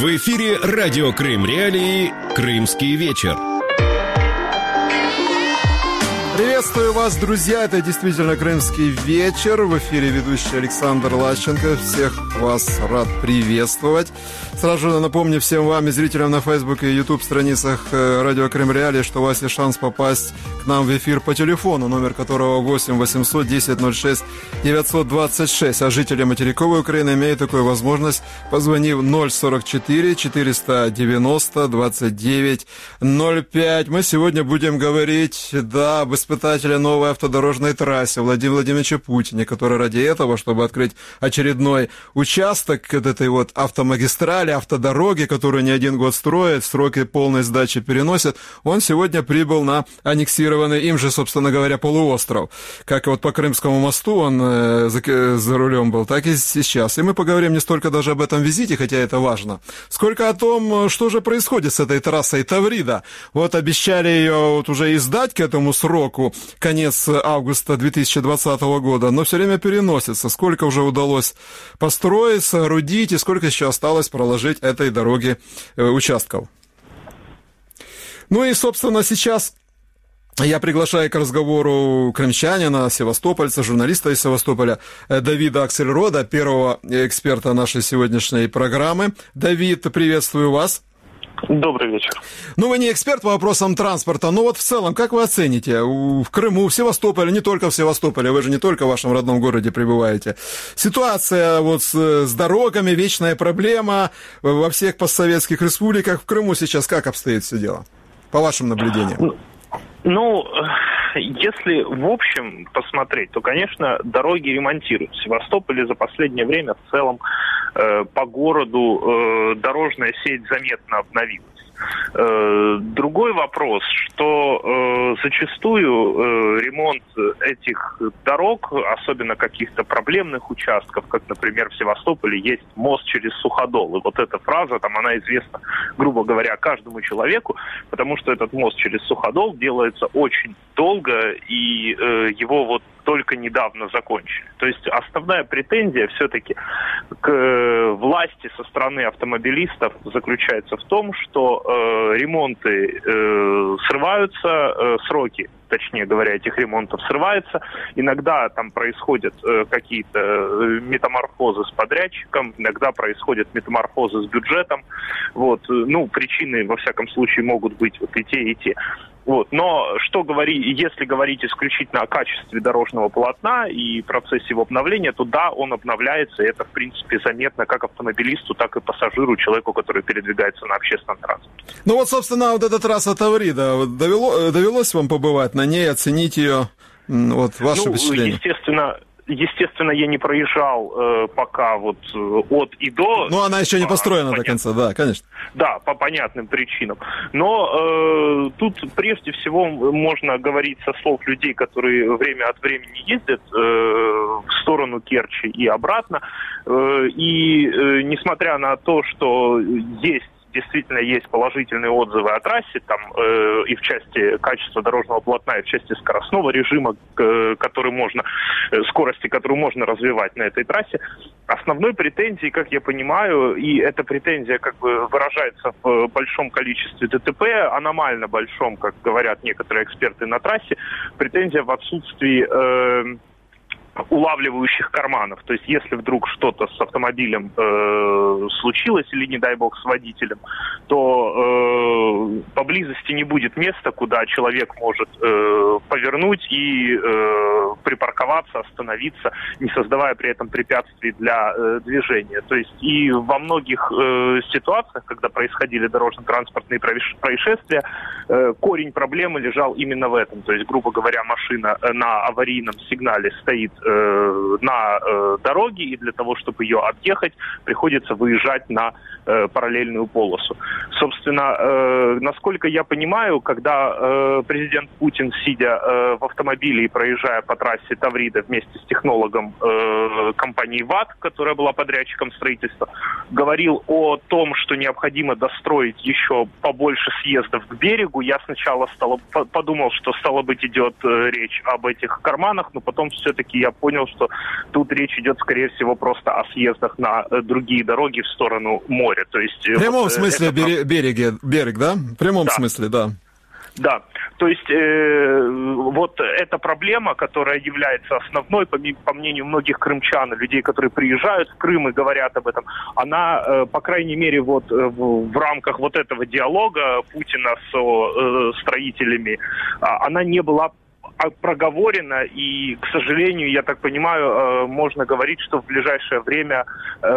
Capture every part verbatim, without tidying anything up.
В эфире радио Крым Реалии «Крымский вечер». Приветствую вас, друзья! Это действительно «Крымский вечер». В эфире ведущий Александр Лащенко. Всех вас рад приветствовать. Сразу же напомню всем вам и зрителям на Facebook и YouTube страницах радио Крым Реалии, что у вас есть шанс попасть к нам в эфир по телефону, номер которого восемь восемьсот десять ноль шесть девятьсот двадцать шесть. А жители материковой Украины имеют такую возможность, позвонив ноль сорок четыре четыреста девяносто двадцать девять ноль пять. Мы сегодня будем говорить, да, об испытателя новой автодорожной трассе Владимире Владимировиче Путине, который ради этого, чтобы открыть очередной участок этой вот автомагистрали, автодороги, которую не один год строят, сроки полной сдачи переносят, он сегодня прибыл на аннексированный им же, собственно говоря, полуостров. Как вот по Крымскому мосту он э, за, за рулем был, так и сейчас. И мы поговорим не столько даже об этом визите, хотя это важно, сколько о том, что же происходит с этой трассой Таврида. Вот обещали ее вот уже издать к этому сроку, конец августа две тысячи двадцатого года, но все время переносится. Сколько уже удалось построить, соорудить, и сколько еще осталось проложить этой дороге э, участков. Ну и, собственно, сейчас я приглашаю к разговору крымчанина, севастопольца, журналиста из Севастополя Давида Аксельрода, первого эксперта нашей сегодняшней программы. Давид, приветствую вас. Добрый вечер. Ну, вы не эксперт по вопросам транспорта, но вот в целом, как вы оцените, в Крыму, в Севастополе, не только в Севастополе, вы же не только в вашем родном городе пребываете, ситуация вот с, с дорогами, вечная проблема во всех постсоветских республиках, в Крыму сейчас как обстоит все дело, по вашим наблюдениям? Ну, если в общем посмотреть, то, конечно, дороги ремонтируют. В Севастополе за последнее время в целом э, по городу э, дорожная сеть заметно обновилась. Э, другой вопрос, что э, зачастую э, ремонт этих дорог, особенно каких-то проблемных участков, как, например, в Севастополе есть мост через Суходол. И вот эта фраза, там, она известна, грубо говоря, каждому человеку, потому что этот мост через Суходол делается очень долго, и э, его вот только недавно закончили. То есть основная претензия все-таки к э, власти со стороны автомобилистов заключается в том, что э, ремонты э, срываются, э, сроки, точнее говоря, этих ремонтов срываются. Иногда там происходят э, какие-то э, метаморфозы с подрядчиком, иногда происходят метаморфозы с бюджетом. Вот. Ну, причины, во всяком случае, могут быть вот и те, и те. Вот. Но что говорить, если говорить исключительно о качестве дорожного полотна и процессе его обновления, то да, он обновляется, и это, в принципе, заметно как автомобилисту, так и пассажиру, человеку, который передвигается на общественном транспорте. Ну вот, собственно, вот эта трасса Таврида, довело, довелось вам побывать на ней, оценить ее, вот, ваше ну, впечатление? Естественно, Естественно, я не проезжал э, пока вот э, от и до. Ну, она еще не построена по, до конца, да, конечно. Да, по понятным причинам. Но э, тут прежде всего можно говорить со слов людей, которые время от времени ездят э, в сторону Керчи и обратно. Э, и э, несмотря на то, что есть действительно есть положительные отзывы о трассе, там э, и в части качества дорожного полотна, и в части скоростного режима, э, который можно, э, скорости, которую можно развивать на этой трассе. Основной претензией, как я понимаю, и эта претензия как бы выражается в большом количестве ДТП, аномально большом, как говорят некоторые эксперты на трассе, претензия в отсутствии э, улавливающих карманов. То есть, если вдруг что-то с автомобилем э, случилось, или, не дай бог, с водителем, то э, поблизости не будет места, куда человек может э, повернуть и э, припарковаться, остановиться, не создавая при этом препятствий для э, движения. То есть, и во многих э, ситуациях, когда происходили дорожно-транспортные происшествия, э, корень проблемы лежал именно в этом. То есть, грубо говоря, машина на аварийном сигнале стоит на э, дороге, и для того, чтобы ее объехать, приходится выезжать на э, параллельную полосу. Собственно, э, насколько я понимаю, когда э, президент Путин, сидя э, в автомобиле и проезжая по трассе Таврида вместе с технологом э, компании ВАТ, которая была подрядчиком строительства, говорил о том, что необходимо достроить еще побольше съездов к берегу, я сначала стало, подумал, что, стало быть, идет э, речь об этих карманах, но потом все-таки я понял, понял, что тут речь идет, скорее всего, просто о съездах на другие дороги в сторону моря. То есть, в прямом вот, смысле это... берег, берег, да? В прямом да. смысле, да. Да, то есть э, вот эта проблема, которая является основной, по, по мнению многих крымчан, людей, которые приезжают в Крым и говорят об этом, она, э, по крайней мере, вот э, в, в рамках вот этого диалога Путина с э, строителями, э, она не была проговорено, и, к сожалению, я так понимаю, можно говорить, что в ближайшее время э,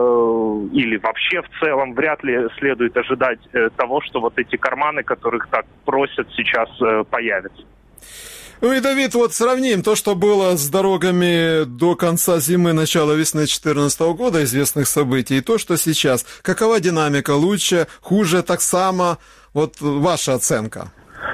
или вообще в целом вряд ли следует ожидать э, того, что вот эти карманы, которых так просят, сейчас э, появятся. Ну и, Давид, вот сравним то, что было с дорогами до конца зимы, начала весны две тысячи четырнадцатого года, известных событий, и то, что сейчас. Какова динамика? Лучше, хуже, так само? Вот ваша оценка.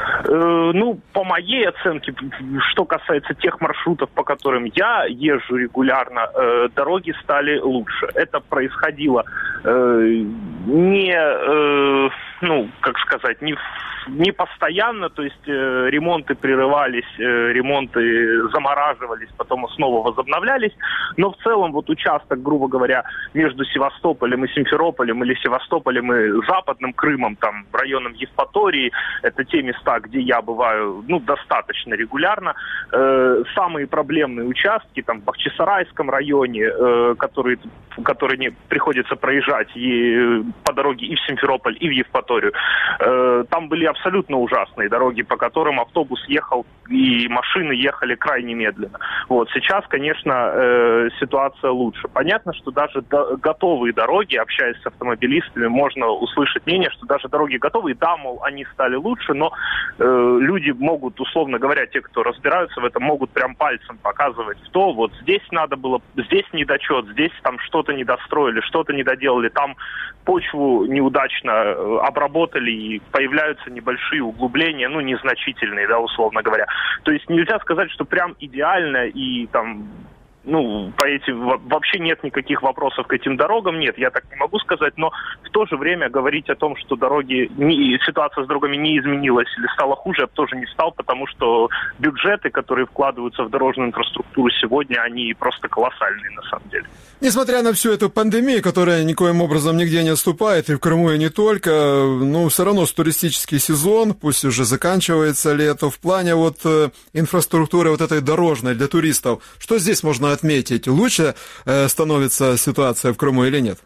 Ну, по моей оценке, что касается тех маршрутов, по которым я езжу регулярно, э, дороги стали лучше. Это происходило э, не, э, ну, как сказать, не, не постоянно, то есть э, ремонты прерывались, э, ремонты замораживались, потом снова возобновлялись, но в целом вот участок, грубо говоря, между Севастополем и Симферополем или Севастополем и Западным Крымом, там, районом Евпатории, это те места, где я бываю, ну, достаточно регулярно. Э, самые проблемные участки, там, в Бахчисарайском районе, э, которые, которые не приходится проезжать и, по дороге и в Симферополь, и в Евпаторию, э, там были абсолютно ужасные дороги, по которым автобус ехал и машины ехали крайне медленно. Вот, сейчас, конечно, э, ситуация лучше. Понятно, что даже до, готовые дороги, общаясь с автомобилистами, можно услышать мнение, что даже дороги готовые, да, мол, они стали лучше, но э, люди могут, условно говоря, те, кто разбираются в этом, могут прям пальцем показывать, что вот здесь надо было, здесь недочет, здесь там что-то недостроили, что-то недоделали, там почву неудачно обработали и появляются небольшие углубления, ну, незначительные, да, условно говоря. То есть нельзя сказать, что прям идеально и там... Ну, по этим вообще нет никаких вопросов к этим дорогам, нет, я так не могу сказать, но в то же время говорить о том, что дороги, не, ситуация с дорогами не изменилась или стала хуже, я бы тоже не стал, потому что бюджеты, которые вкладываются в дорожную инфраструктуру сегодня, они просто колоссальные на самом деле. Несмотря на всю эту пандемию, которая никоим образом нигде не отступает, и в Крыму, и не только, ну, все равно с туристический сезон, пусть уже заканчивается лето, в плане вот инфраструктуры вот этой дорожной для туристов, что здесь можно отметить? Лучше э, становится ситуация в Крыму или нет?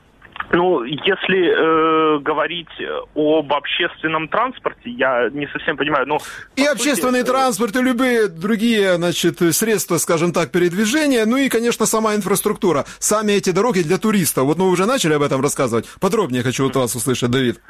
Ну, если э, говорить об общественном транспорте, я не совсем понимаю, но... И общественный сути, транспорт, и любые другие, значит, средства, скажем так, передвижения, ну и, конечно, сама инфраструктура. Сами эти дороги для туристов. Вот мы уже начали об этом рассказывать. Подробнее хочу от вас услышать, Давид.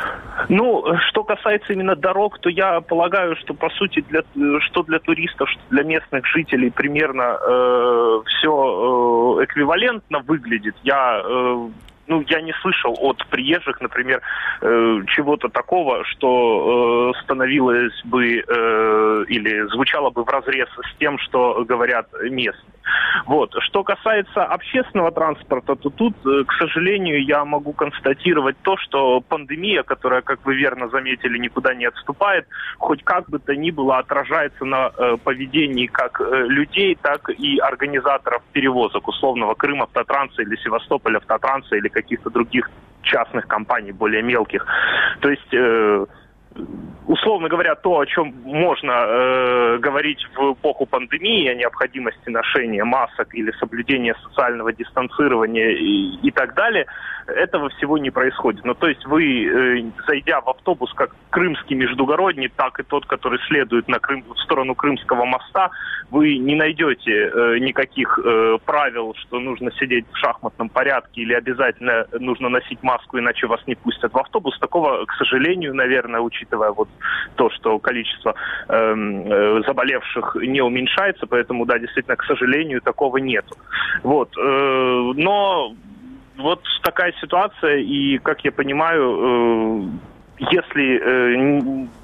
Ну, что касается именно дорог, то я полагаю, что, по сути, для, что для туристов, что для местных жителей примерно э, все э, эквивалентно выглядит. Я... Э, Ну, я не слышал от приезжих, например, э, чего-то такого, что э, становилось бы э, или звучало бы вразрез с тем, что говорят местные. Вот. Что касается общественного транспорта, то тут, э, к сожалению, я могу констатировать то, что пандемия, которая, как вы верно заметили, никуда не отступает, хоть как бы то ни было отражается на э, поведении как э, людей, так и организаторов перевозок, условного Крым-Автотранса или Севастополь-Автотранса или каких-то других частных компаний, более мелких. То есть, э, условно говоря, то, о чем можно э, говорить в эпоху пандемии, о необходимости ношения масок или соблюдения социального дистанцирования и, и так далее, этого всего не происходит. Ну, то есть вы, э, зайдя в автобус, как крымский междугородний, так и тот, который следует на Крым, в сторону Крымского моста, вы не найдете э, никаких э, правил, что нужно сидеть в шахматном порядке или обязательно нужно носить маску, иначе вас не пустят в автобус. Такого, к сожалению, наверное, учитывая вот то, что количество э, э, заболевших не уменьшается, поэтому, да, действительно, к сожалению, такого нету. Вот. Э, но вот такая ситуация, и, как я понимаю, э, если... Э,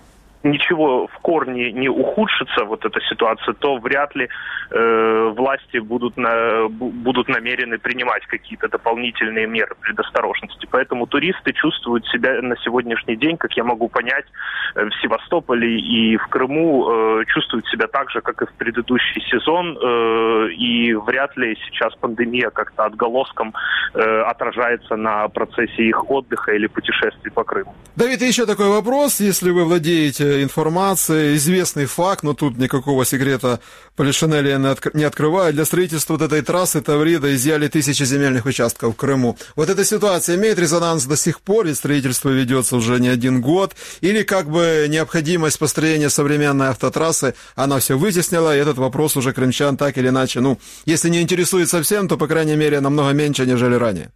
ничего в корне не ухудшится, вот эта ситуация, то вряд ли э, власти будут, на, будут намерены принимать какие-то дополнительные меры предосторожности. Поэтому туристы чувствуют себя на сегодняшний день, как я могу понять, в Севастополе и в Крыму э, чувствуют себя так же, как и в предыдущий сезон, э, и вряд ли сейчас пандемия как-то отголоском э, отражается на процессе их отдыха или путешествий по Крыму. Давид, еще такой вопрос. Если вы владеете информацией, известный факт, но тут никакого секрета Полишинеля не открывает, для строительства вот этой трассы Таврида изъяли тысячи земельных участков в Крыму. Вот эта ситуация имеет резонанс до сих пор, ведь строительство ведется уже не один год, или как бы необходимость построения современной автотрассы, она все вытеснила, и этот вопрос уже крымчан так или иначе, ну, если не интересует совсем, то, по крайней мере, намного меньше, нежели ранее.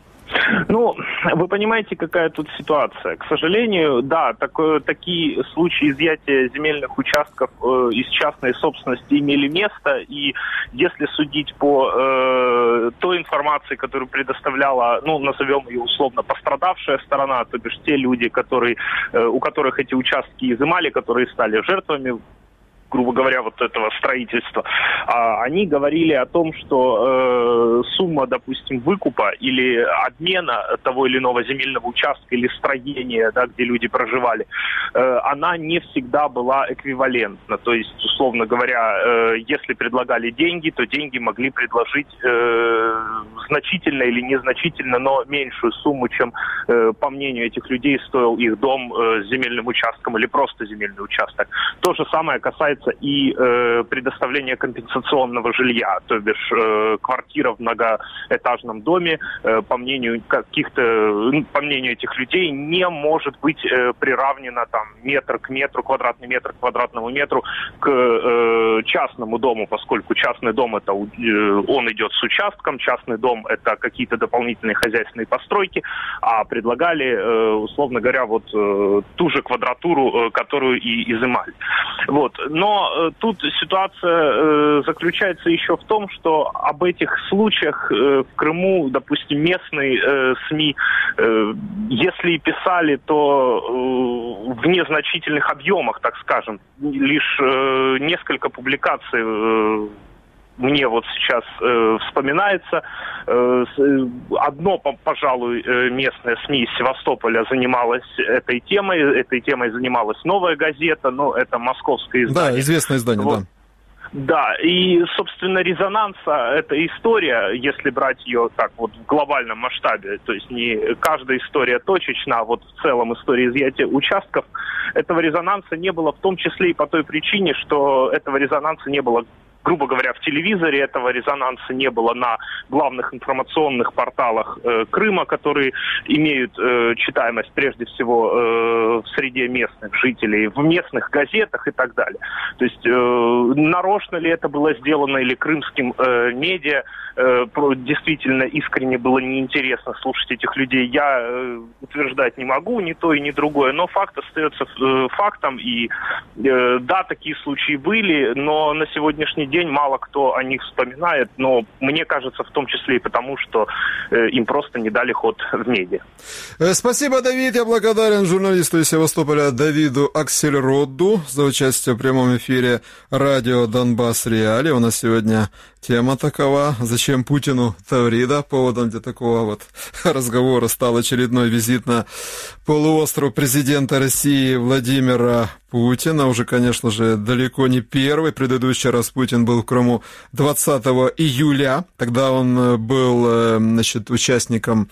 Ну, вы понимаете, какая тут ситуация. К сожалению, да, такое, такие случаи изъятия земельных участков э, из частной собственности имели место, и если судить по э, той информации, которую предоставляла, ну, назовем ее условно, пострадавшая сторона, то бишь те люди, которые, э, у которых эти участки изымали, которые стали жертвами, грубо говоря, вот этого строительства, а, они говорили о том, что э, сумма, допустим, выкупа или обмена того или иного земельного участка или строения, да, где люди проживали, э, она не всегда была эквивалентна. То есть, условно говоря, э, если предлагали деньги, то деньги могли предложить э, значительно или незначительно, но меньшую сумму, чем, э, по мнению этих людей, стоил их дом э, с земельным участком или просто земельный участок. То же самое касается и э, предоставления компенсационного жилья, то бишь э, квартира в многоэтажном доме, э, по мнению каких-то, по мнению этих людей, не может быть э, приравнена там метр к метру, квадратный метр к квадратному метру к э, частному дому, поскольку частный дом это э, он идет с участком, частный дом это какие-то дополнительные хозяйственные постройки, а предлагали, э, условно говоря, вот э, ту же квадратуру, э, которую и изымали. Вот. Но э, тут ситуация э, заключается еще в том, что об этих случаях э, в Крыму, допустим, местные э, СМИ, э, если и писали, то э, в незначительных объемах, так скажем, лишь э, несколько публикаций э, мне вот сейчас э, вспоминается. Э, одно, пожалуй, местное СМИ из Севастополя занималось этой темой. Этой темой занималась «Новая газета», но это московское издание. Да, известное издание, вот. Да. Да, и, собственно, резонанса эта история, если брать ее так вот в глобальном масштабе, то есть не каждая история точечна, а вот в целом история изъятия участков, этого резонанса не было, в том числе и по той причине, что этого резонанса не было, грубо говоря, в телевизоре, этого резонанса не было на главных информационных порталах э, Крыма, которые имеют э, читаемость прежде всего э, в среде местных жителей, в местных газетах и так далее. То есть э, нарочно ли это было сделано или крымским э, медиа, э, действительно искренне было неинтересно слушать этих людей, я э, утверждать не могу, ни то и ни другое, но факт остается э, фактом, и э, да, такие случаи были, но на сегодняшний день мало кто о них вспоминает, но мне кажется, в том числе и потому, что э, им просто не дали ход в медиа. Спасибо, Давид. Я благодарен журналисту из Севастополя Давиду Аксельроду за участие в прямом эфире радио «Донбасс Реалии». У нас сегодня тема такова: зачем Путину Таврида? Поводом для такого вот разговора стал очередной визит на полуостров президента России Владимира Путина. Уже, конечно же, далеко не первый. Предыдущий раз Путин был в Крыму двадцатого июля. Тогда он был, значит, участником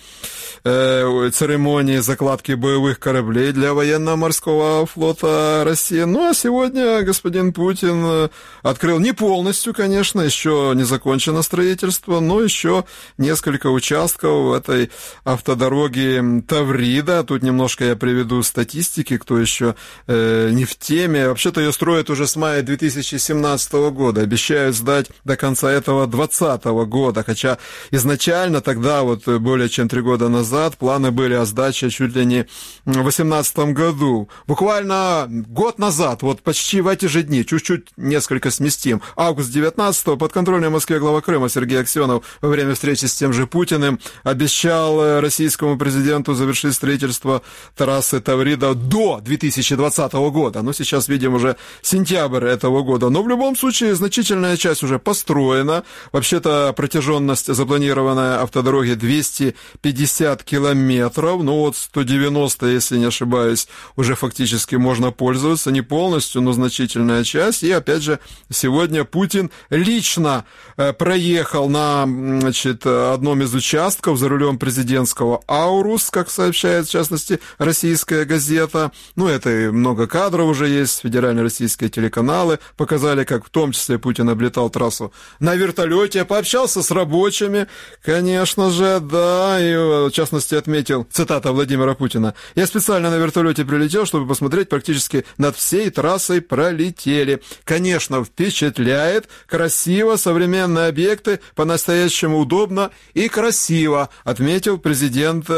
церемонии закладки боевых кораблей для военно-морского флота России. Ну, а сегодня господин Путин открыл не полностью, конечно, еще не закончено строительство, но еще несколько участков этой автодороги Таврида. Тут немножко я приведу статистики, кто еще э, не в теме. Вообще-то ее строят уже с мая две тысячи семнадцатого года. обещают сдать до конца этого двадцатого года, хотя изначально тогда, вот более чем три года назад, планы были о сдаче чуть ли не в восемнадцатом году. Буквально год назад, вот почти в эти же дни, чуть-чуть несколько сместим, август девятнадцатого, подконтрольный Москве глава Крыма Сергей Аксенов во время встречи с тем же Путиным обещал российскому президенту завершить строительство трассы Таврида до две тысячи двадцатого года. Ну, сейчас видим уже сентябрь этого года. Но в любом случае значительная часть уже построена. Вообще-то протяженность запланированная автодороги двести пятьдесят километров. Ну, вот сто девяносто, если не ошибаюсь, уже фактически можно пользоваться. Не полностью, но значительная часть. И, опять же, сегодня Путин лично проехал на, значит, одном из участков за рулем президентского «Аурус», как сообщает, в частности, российская газета. Ну, это и много кадров уже есть, федеральные российские телеканалы показали, как в том числе Путин облетал трассу на вертолете, пообщался с рабочими, конечно же, да, и в частности отметил, цитата Владимира Путина: «Я специально на вертолете прилетел, чтобы посмотреть, практически над всей трассой пролетели. Конечно, впечатляет, красиво, современные объекты, по-настоящему удобно и красиво», отметил президент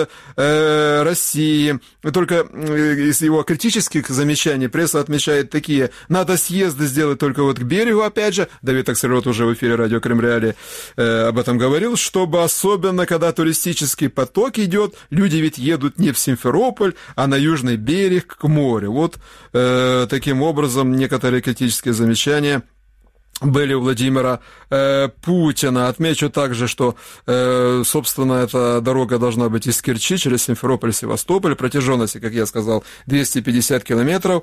э, России. Только из его критических замечаний пресса отмечает такие: надо съезды сделать только вот к берегу, опять же, Давид Аксельрод уже в эфире радио Крым Реалии э, об этом говорил, чтобы особенно, когда туристический поток идет, люди ведь едут не в Симферополь, а на южный берег, к морю. Вот э, таким образом некоторые критические замечания были у Владимира э, Путина. Отмечу также, что, э, собственно, эта дорога должна быть из Керчи через Симферополь, Севастополь. Протяженность, как я сказал, двести пятьдесят километров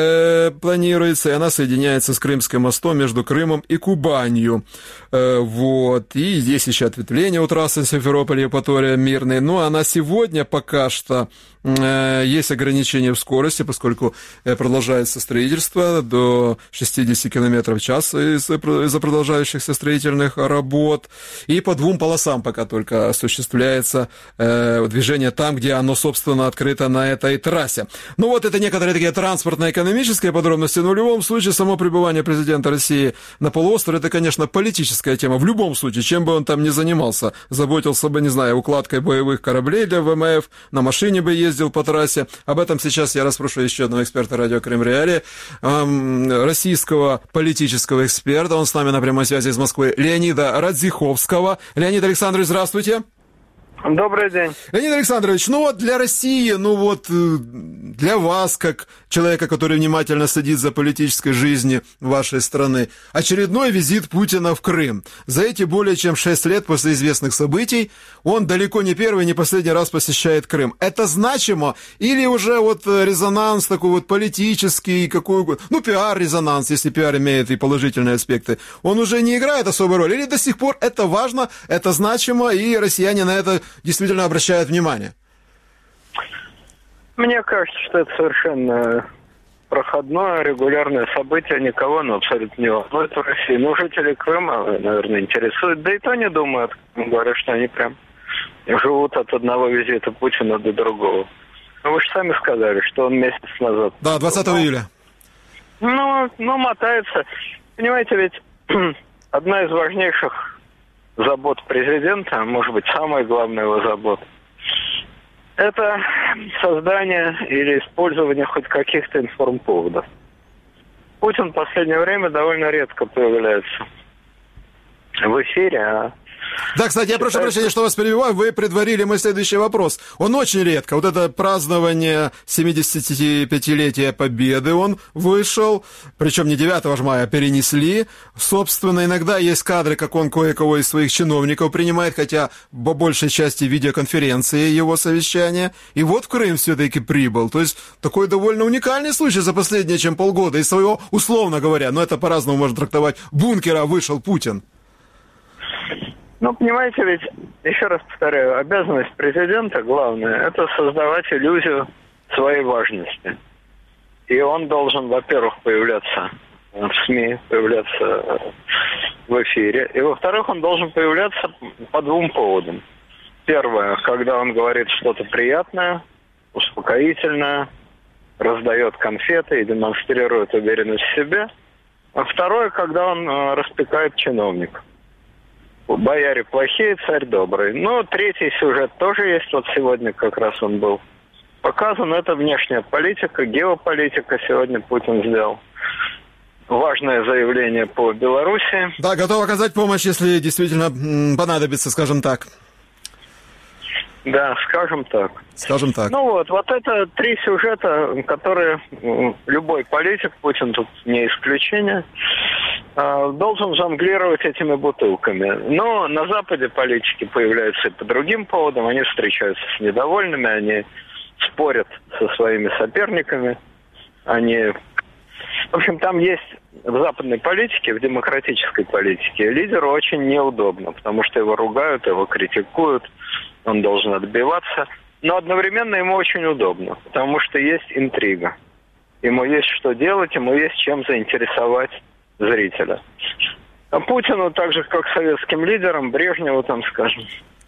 э, планируется, и она соединяется с Крымским мостом между Крымом и Кубанью. Э, вот. И есть еще ответвление у трассы Симферополь-Евпатория Мирный. Ну, а на сегодня пока что э, есть ограничения в скорости, поскольку э, продолжается строительство до шестьдесят километров в час из-за продолжающихся строительных работ. И по двум полосам пока только осуществляется э, движение там, где оно, собственно, открыто на этой трассе. Ну вот это некоторые такие транспортно-экономические подробности, но в любом случае само пребывание президента России на полуострове — это, конечно, политическая тема. В любом случае, чем бы он там ни занимался, заботился бы, не знаю, укладкой боевых кораблей для ВМФ, на машине бы ездил по трассе. Об этом сейчас я расспрошу еще одного эксперта радио Крым Реалии, э, российского политического эксперта. Он с нами на прямой связи из Москвы, Леонида Радзиховского. Леонид Александрович, здравствуйте. Добрый день. Леонид Александрович, ну вот для России, ну вот для вас, как человека, который внимательно следит за политической жизнью вашей страны, очередной визит Путина в Крым. За эти более чем шесть лет после известных событий он далеко не первый, не последний раз посещает Крым. Это значимо? Или уже вот резонанс такой вот политический, какой, ну пиар-резонанс, если пиар имеет и положительные аспекты, он уже не играет особой роли? Или до сих пор это важно, это значимо, и россияне на это действительно обращают внимание? Мне кажется, что это совершенно проходное, регулярное событие, никого, но абсолютно не волнует в России. Ну, жители Крыма, наверное, интересует, да и то не думают, говорят, что они прям живут от одного визита Путина до другого. Ну, вы же сами сказали, что он месяц назад... Да, двадцатого июля. Ну, ну, мотается. Понимаете, ведь одна из важнейших забот президента, может быть, самая главная его забота, это создание или использование хоть каких-то информповодов. Путин в последнее время довольно редко появляется в эфире, а Да, кстати, я прошу прощения, что вас перебиваю. Вы предварили мой следующий вопрос. Он очень редко. Вот это празднование семидесятипятилетия Победы он вышел. Причем не девятого мая, а перенесли. Собственно, иногда есть кадры, как он кое-кого из своих чиновников принимает, хотя по большей части видеоконференции его совещания. И вот в Крым все-таки прибыл. То есть такой довольно уникальный случай за последние чем полгода. Из своего, условно говоря, но это по-разному можно трактовать, бункера вышел Путин. Ну, понимаете, ведь, еще раз повторяю, обязанность президента, главное, это создавать иллюзию своей важности. И он должен, во-первых, появляться в СМИ, появляться в эфире. И, во-вторых, он должен появляться по двум поводам. Первое, когда он говорит что-то приятное, успокоительное, раздает конфеты и демонстрирует уверенность в себе. А второе, когда он э, распекает чиновников. Бояре плохие, царь добрый. Ну, третий сюжет тоже есть. Вот сегодня как раз он был показан. Это внешняя политика, геополитика. Сегодня Путин сделал важное заявление по Беларуси. Да, готов оказать помощь, если действительно м, понадобится, скажем так. Да, скажем так. Скажем так. Ну вот, вот это три сюжета, которые м, любой политик, Путин тут не исключение, э, должен жонглировать этими бутылками. Но на Западе политики появляются и по другим поводам. Они встречаются с недовольными, они спорят со своими соперниками. Они... В общем, там есть в западной политике, в демократической политике лидеру очень неудобно, потому что его ругают, его критикуют, он должен отбиваться. Но одновременно ему очень удобно, потому что есть интрига. Ему есть что делать, ему есть чем заинтересовать зрителя. А Путину, так же как советским лидерам, Брежневу, там, скажем,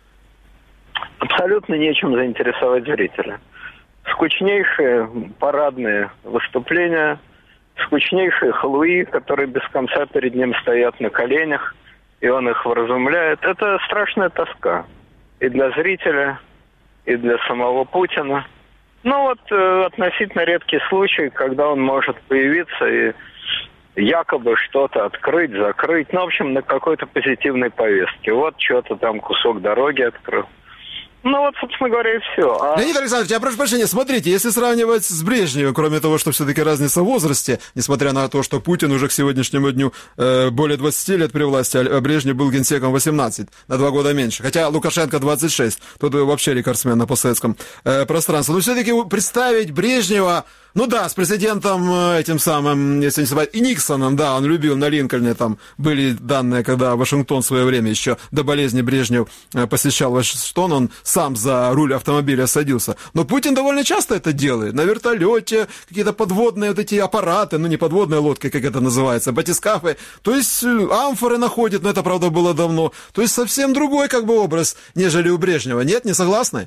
абсолютно нечем заинтересовать зрителя. Скучнейшие парадные выступления, скучнейшие халуи, которые без конца перед ним стоят на коленях, и он их вразумляет. Это страшная тоска и для зрителя, и для самого Путина. Ну вот э, относительно редкий случай, когда он может появиться и якобы что-то открыть, закрыть. Ну, в общем, на какой-то позитивной повестке. Вот что-то там кусок дороги открыл. Ну вот, собственно говоря, и все. А... Леонид Александрович, я прошу прощения, смотрите, если сравнивать с Брежневым, кроме того, что все-таки разница в возрасте, несмотря на то, что Путин уже к сегодняшнему дню э, более двадцати лет при власти, а Брежнев был генсеком восемнадцать, на два года меньше. Хотя Лукашенко двадцать шесть, тут вообще рекордсмен на постсоветском э, пространстве. Но все-таки представить Брежнева, ну да, с президентом э, этим самым, если не забывать, и Никсоном, да, он любил на Линкольне, там были данные, когда Вашингтон в свое время еще до болезни Брежнев э, посещал Вашингтон, он сам за руль автомобиля садился. Но Путин довольно часто это делает. На вертолете, какие-то подводные вот эти аппараты, ну не подводные лодки, как это называется, батискафы. То есть амфоры находит, но это, правда, было давно. То есть совсем другой как бы образ, нежели у Брежнева. Нет, не согласны?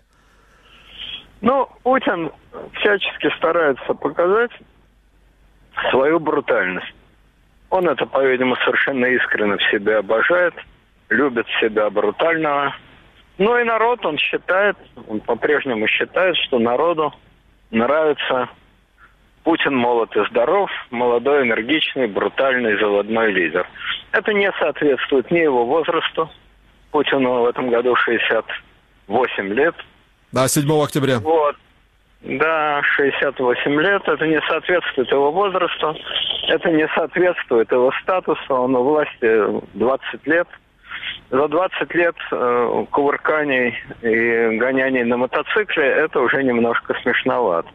Ну, Путин всячески старается показать свою брутальность. Он это, по-видимому, совершенно искренне в себе обожает, любит себя брутального. Ну и народ, он считает, он по-прежнему считает, что народу нравится Путин молод и здоров, молодой, энергичный, брутальный, заводной лидер. Это не соответствует ни его возрасту. Путину в этом году шестьдесят восемь лет. Да, седьмого октября. Вот. Да, шестьдесят восемь лет. Это не соответствует его возрасту. Это не соответствует его статусу. Он у власти двадцать лет. За двадцать лет э, кувырканий и гоняний на мотоцикле это уже немножко смешновато.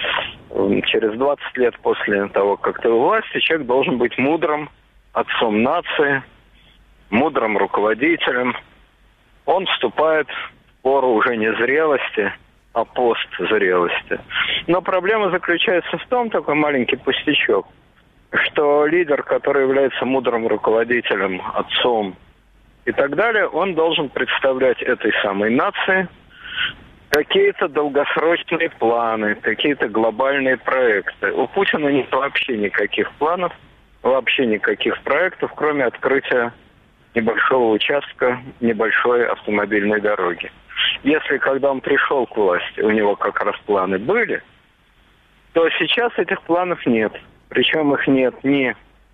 Через двадцать лет после того, как ты у власти, человек должен быть мудрым отцом нации, мудрым руководителем. Он вступает в пору уже не зрелости, а постзрелости. Но проблема заключается в том, такой маленький пустячок, что лидер, который является мудрым руководителем, отцом, и так далее, он должен представлять этой самой нации какие-то долгосрочные планы, какие-то глобальные проекты. У Путина нет вообще никаких планов, вообще никаких проектов, кроме открытия небольшого участка, небольшой автомобильной дороги. Если, когда он пришел к власти, у него как раз планы были, то сейчас этих планов нет. Причем их нет ни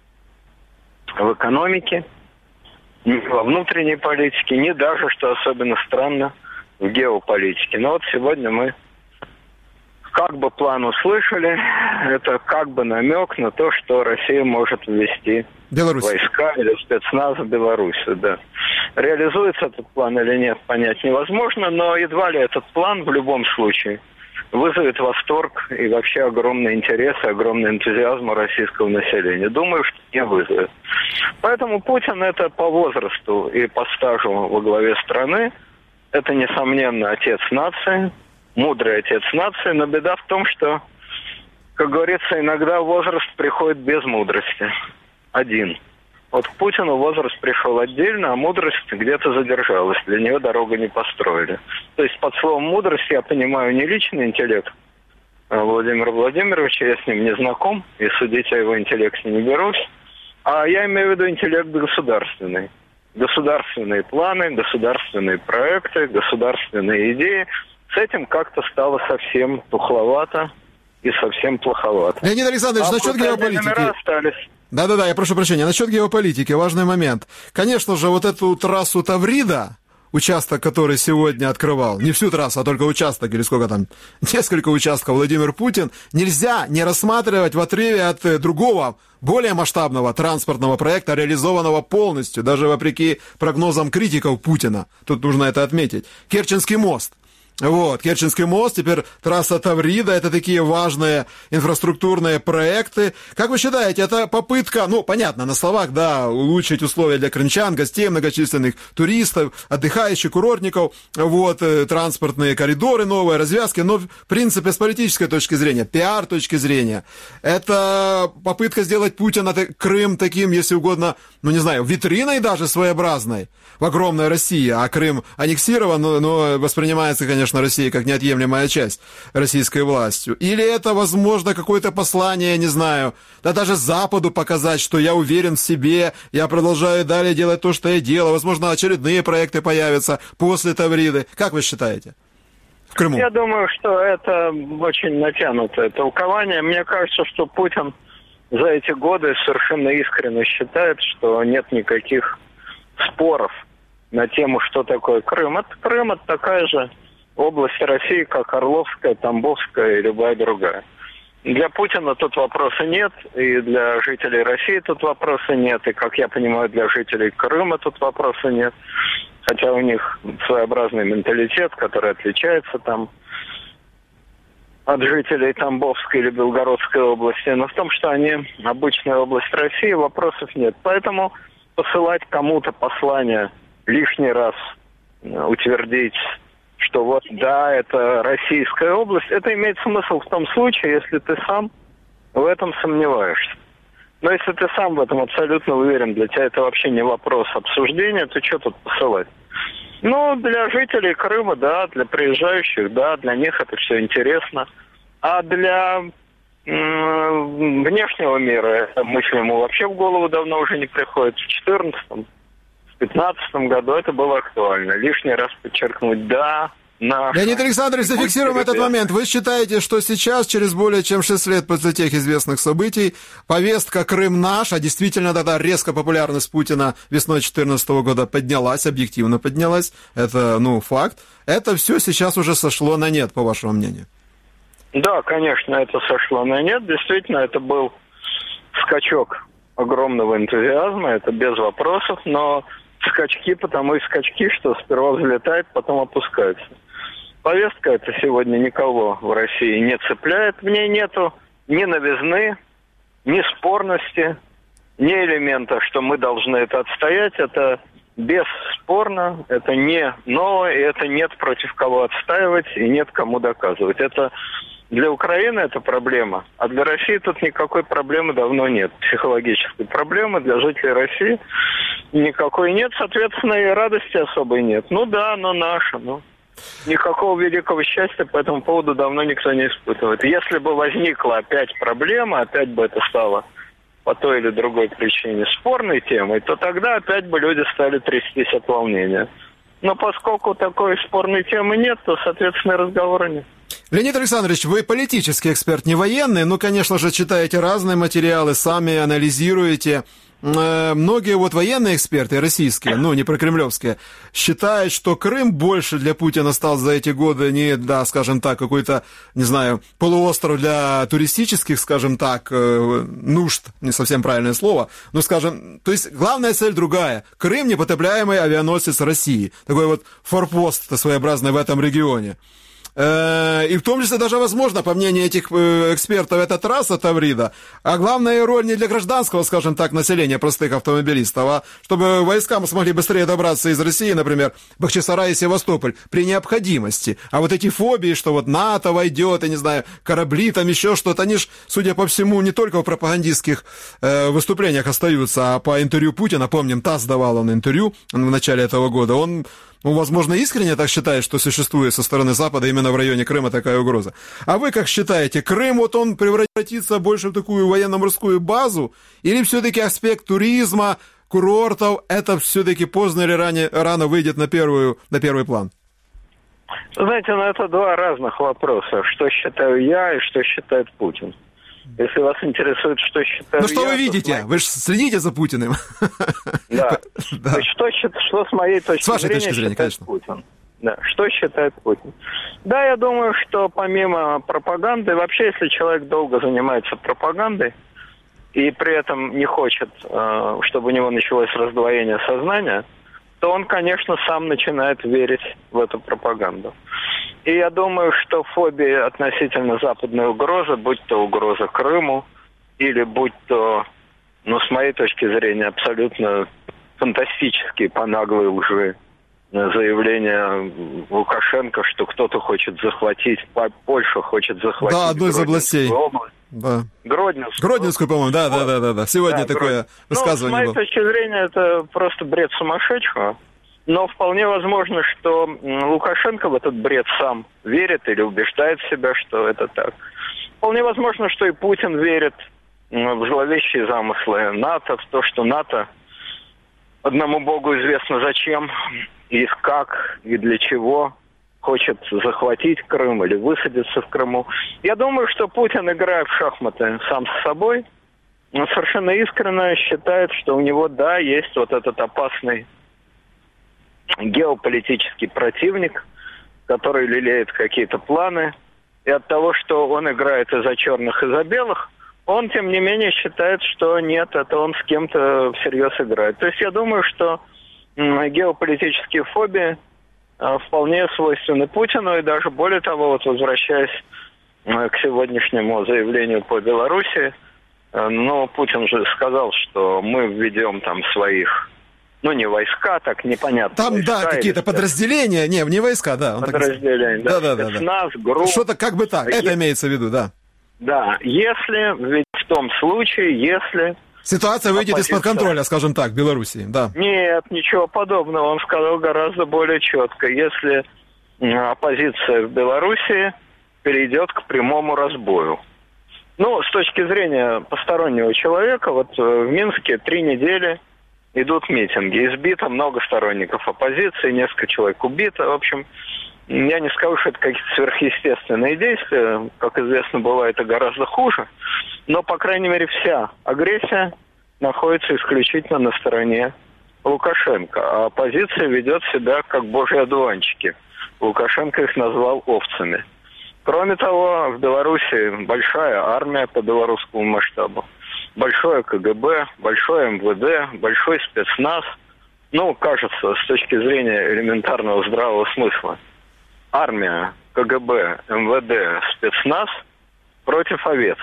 в экономике, ни во внутренней политике, ни даже, что особенно странно, в геополитике. Но вот сегодня мы как бы план услышали, это как бы намек на то, что Россия может ввести Беларусь. Войска или спецназ в Беларуси. Да. Реализуется этот план или нет, понять невозможно, но едва ли этот план в любом случае вызовет восторг и вообще огромный интерес и огромный энтузиазм у российского населения. Думаю, что не вызовет. Поэтому Путин это по возрасту и по стажу во главе страны. Это, несомненно, отец нации, мудрый отец нации. Но беда в том, что, как говорится, иногда возраст приходит без мудрости. Один. Вот к Путину возраст пришел отдельно, а мудрость где-то задержалась. Для нее дорогу не построили. То есть под словом мудрость я понимаю не личный интеллект Владимира Владимировича, я с ним не знаком, и судить о его интеллекте не берусь. А я имею в виду интеллект государственный. Государственные планы, государственные проекты, государственные идеи. С этим как-то стало совсем тухловато и совсем плоховато. Леонид Александрович, а насчет геополитики. Да-да-да, я прошу прощения. Насчет геополитики, важный момент. Конечно же, вот эту трассу Таврида, участок, который сегодня открывал, не всю трассу, а только участок, или сколько там, несколько участков Владимир Путин, нельзя не рассматривать в отрыве от другого, более масштабного транспортного проекта, реализованного полностью, даже вопреки прогнозам критиков Путина. Тут нужно это отметить. Керченский мост. Вот, Керченский мост, теперь трасса Таврида, это такие важные инфраструктурные проекты. Как вы считаете, это попытка, ну, понятно, на словах, да, улучшить условия для крымчан, гостей, многочисленных туристов, отдыхающих, курортников, вот, транспортные коридоры новые, развязки, но, в принципе, с политической точки зрения, пиар точки зрения, это попытка сделать Путина, Крым таким, если угодно, ну, не знаю, витриной даже своеобразной в огромной России, а Крым аннексирован, но, но воспринимается, конечно, конечно, Россия как неотъемлемая часть российской властью. Или это, возможно, какое-то послание, я не знаю, да даже Западу показать, что я уверен в себе, я продолжаю далее делать то, что я делал. Возможно, очередные проекты появятся после Тавриды. Как вы считаете? В Крыму? Я думаю, что это очень натянутое толкование. Мне кажется, что Путин за эти годы совершенно искренне считает, что нет никаких споров на тему, что такое Крым. Это Крым, это такая же область России, как Орловская, Тамбовская и любая другая. Для Путина тут вопроса нет, и для жителей России тут вопроса нет, и, как я понимаю, для жителей Крыма тут вопроса нет. Хотя у них своеобразный менталитет, который отличается там от жителей Тамбовской или Белгородской области. Но в том, что они обычная область России, вопросов нет. Поэтому посылать кому-то послание лишний раз, утвердить, что вот, да, это российская область, это имеет смысл в том случае, если ты сам в этом сомневаешься. Но если ты сам в этом абсолютно уверен, для тебя это вообще не вопрос обсуждения, то что тут посылать? Ну, для жителей Крыма, да, для приезжающих, да, для них это все интересно. А для м- внешнего мира эта мысль ему вообще в голову давно уже не приходит. В четырнадцатом В две тысячи пятнадцатом году это было актуально. Лишний раз подчеркнуть, да, наш. Леонид Александрович, зафиксируем этот момент. Вы считаете, что сейчас, через более чем шесть лет после тех известных событий, повестка «Крым наш», а действительно тогда резко популярность Путина весной две тысячи четырнадцатого года поднялась, объективно поднялась, это, ну, факт, это все сейчас уже сошло на нет, по вашему мнению? Да, конечно, это сошло на нет. Действительно, это был скачок огромного энтузиазма, это без вопросов, но скачки, потому и скачки, что сперва взлетает, потом опускается. Повестка эта сегодня никого в России не цепляет, в ней нету ни новизны, ни спорности, ни элемента, что мы должны это отстоять, это бесспорно, это не новое, и это нет против кого отстаивать, и нет кому доказывать. Это для Украины это проблема, а для России тут никакой проблемы давно нет. Психологической проблемы для жителей России никакой нет, соответственно, и радости особой нет. Ну да, но наша, ну. Никакого великого счастья по этому поводу давно никто не испытывает. Если бы возникла опять проблема, опять бы это стало по той или другой причине спорной темой, то тогда опять бы люди стали трястись от волнения. Но поскольку такой спорной темы нет, то, соответственно, разговора нет. Леонид Александрович, вы политический эксперт, не военный, но, конечно же, читаете разные материалы, сами анализируете. Многие вот военные эксперты, российские, ну, не прокремлевские, считают, что Крым больше для Путина стал за эти годы не, да, скажем так, какой-то, не знаю, полуостров для туристических, скажем так, нужд, не совсем правильное слово, но, скажем, то есть главная цель другая. Крым — непотопляемый авианосец России, такой вот форпост своеобразный в этом регионе. И в том числе даже, возможно, по мнению этих экспертов, это трасса Таврида, а главная роль не для гражданского, скажем так, населения, простых автомобилистов, а чтобы войска мы смогли быстрее добраться из России, например, Бахчисарай и Севастополь, при необходимости. А вот эти фобии, что вот НАТО войдет, я не знаю, корабли, там еще что-то, они ж, судя по всему, не только в пропагандистских э, выступлениях остаются, а по интервью Путина, помним, ТАСС давал он интервью в начале этого года, он Ну, возможно, искренне так считает, что существует со стороны Запада именно в районе Крыма такая угроза. А вы как считаете, Крым, вот он превратится больше в такую военно-морскую базу? Или все-таки аспект туризма, курортов, это все-таки поздно или рано, рано выйдет на, первую, на первый план? Знаете, ну это два разных вопроса. Что считаю я и что считает Путин. Если вас интересует, что считаю я... Ну что я, вы видите? моей... Вы же следите за Путиным. Да. да. То есть, что, что с моей точки с вашей зрения точки зрения, считает конечно. Путин? Да. Что считает Путин? Да, я думаю, что помимо пропаганды, вообще, если человек долго занимается пропагандой и при этом не хочет, чтобы у него началось раздвоение сознания, то он, конечно, сам начинает верить в эту пропаганду. И я думаю, что фобии относительно западной угрозы, будь то угроза Крыму, или будь то, ну, с моей точки зрения, абсолютно фантастические по наглой лжи заявления Лукашенко, что кто-то хочет захватить, Польша хочет захватить да, одну из областей. область. Да. Гродненскую. Гродненскую, по-моему, да, да, да, да, да. Сегодня да, такое Грод... высказывание было. Ну, с моей точки зрения, это просто бред сумасшедшего. Но вполне возможно, что Лукашенко в этот бред сам верит или убеждает себя, что это так. Вполне возможно, что и Путин верит в зловещие замыслы НАТО, в то, что НАТО одному богу известно зачем, и как, и для чего хочет захватить Крым или высадиться в Крыму. Я думаю, что Путин, играя в шахматы сам с собой, он совершенно искренне считает, что у него, да, есть вот этот опасный геополитический противник, который лелеет какие-то планы. И от того, что он играет и за черных, и за белых, он, тем не менее, считает, что нет, это он с кем-то всерьез играет. То есть я думаю, что геополитические фобии вполне свойственны Путину, и даже более того, вот возвращаясь к сегодняшнему заявлению по Беларуси, ну, Путин же сказал, что мы введем там своих, ну, не войска, так непонятно. Там, войска, да, какие-то или... подразделения, не, не войска, да. Подразделения, так... да, да, да, спецназ, да. групп. Что-то как бы так, это имеется в виду, да. Да, если, ведь в том случае, если... Ситуация выйдет оппозиция... из-под контроля, скажем так, в Белоруссии, да. Нет, ничего подобного. Он сказал гораздо более четко. Если оппозиция в Белоруссии перейдет к прямому разбою. Ну, с точки зрения постороннего человека, вот в Минске три недели идут митинги. Избито много сторонников оппозиции, несколько человек убито. В общем, я не скажу, что это какие-то сверхъестественные действия. Как известно, бывает и гораздо хуже. Но, по крайней мере, вся агрессия находится исключительно на стороне Лукашенко. А оппозиция ведет себя как божьи одуванчики. Лукашенко их назвал овцами. Кроме того, в Беларуси большая армия по белорусскому масштабу. Большое КГБ, большое МВД, большой спецназ. Ну, кажется, с точки зрения элементарного здравого смысла. Армия, КГБ, МВД, спецназ против овец.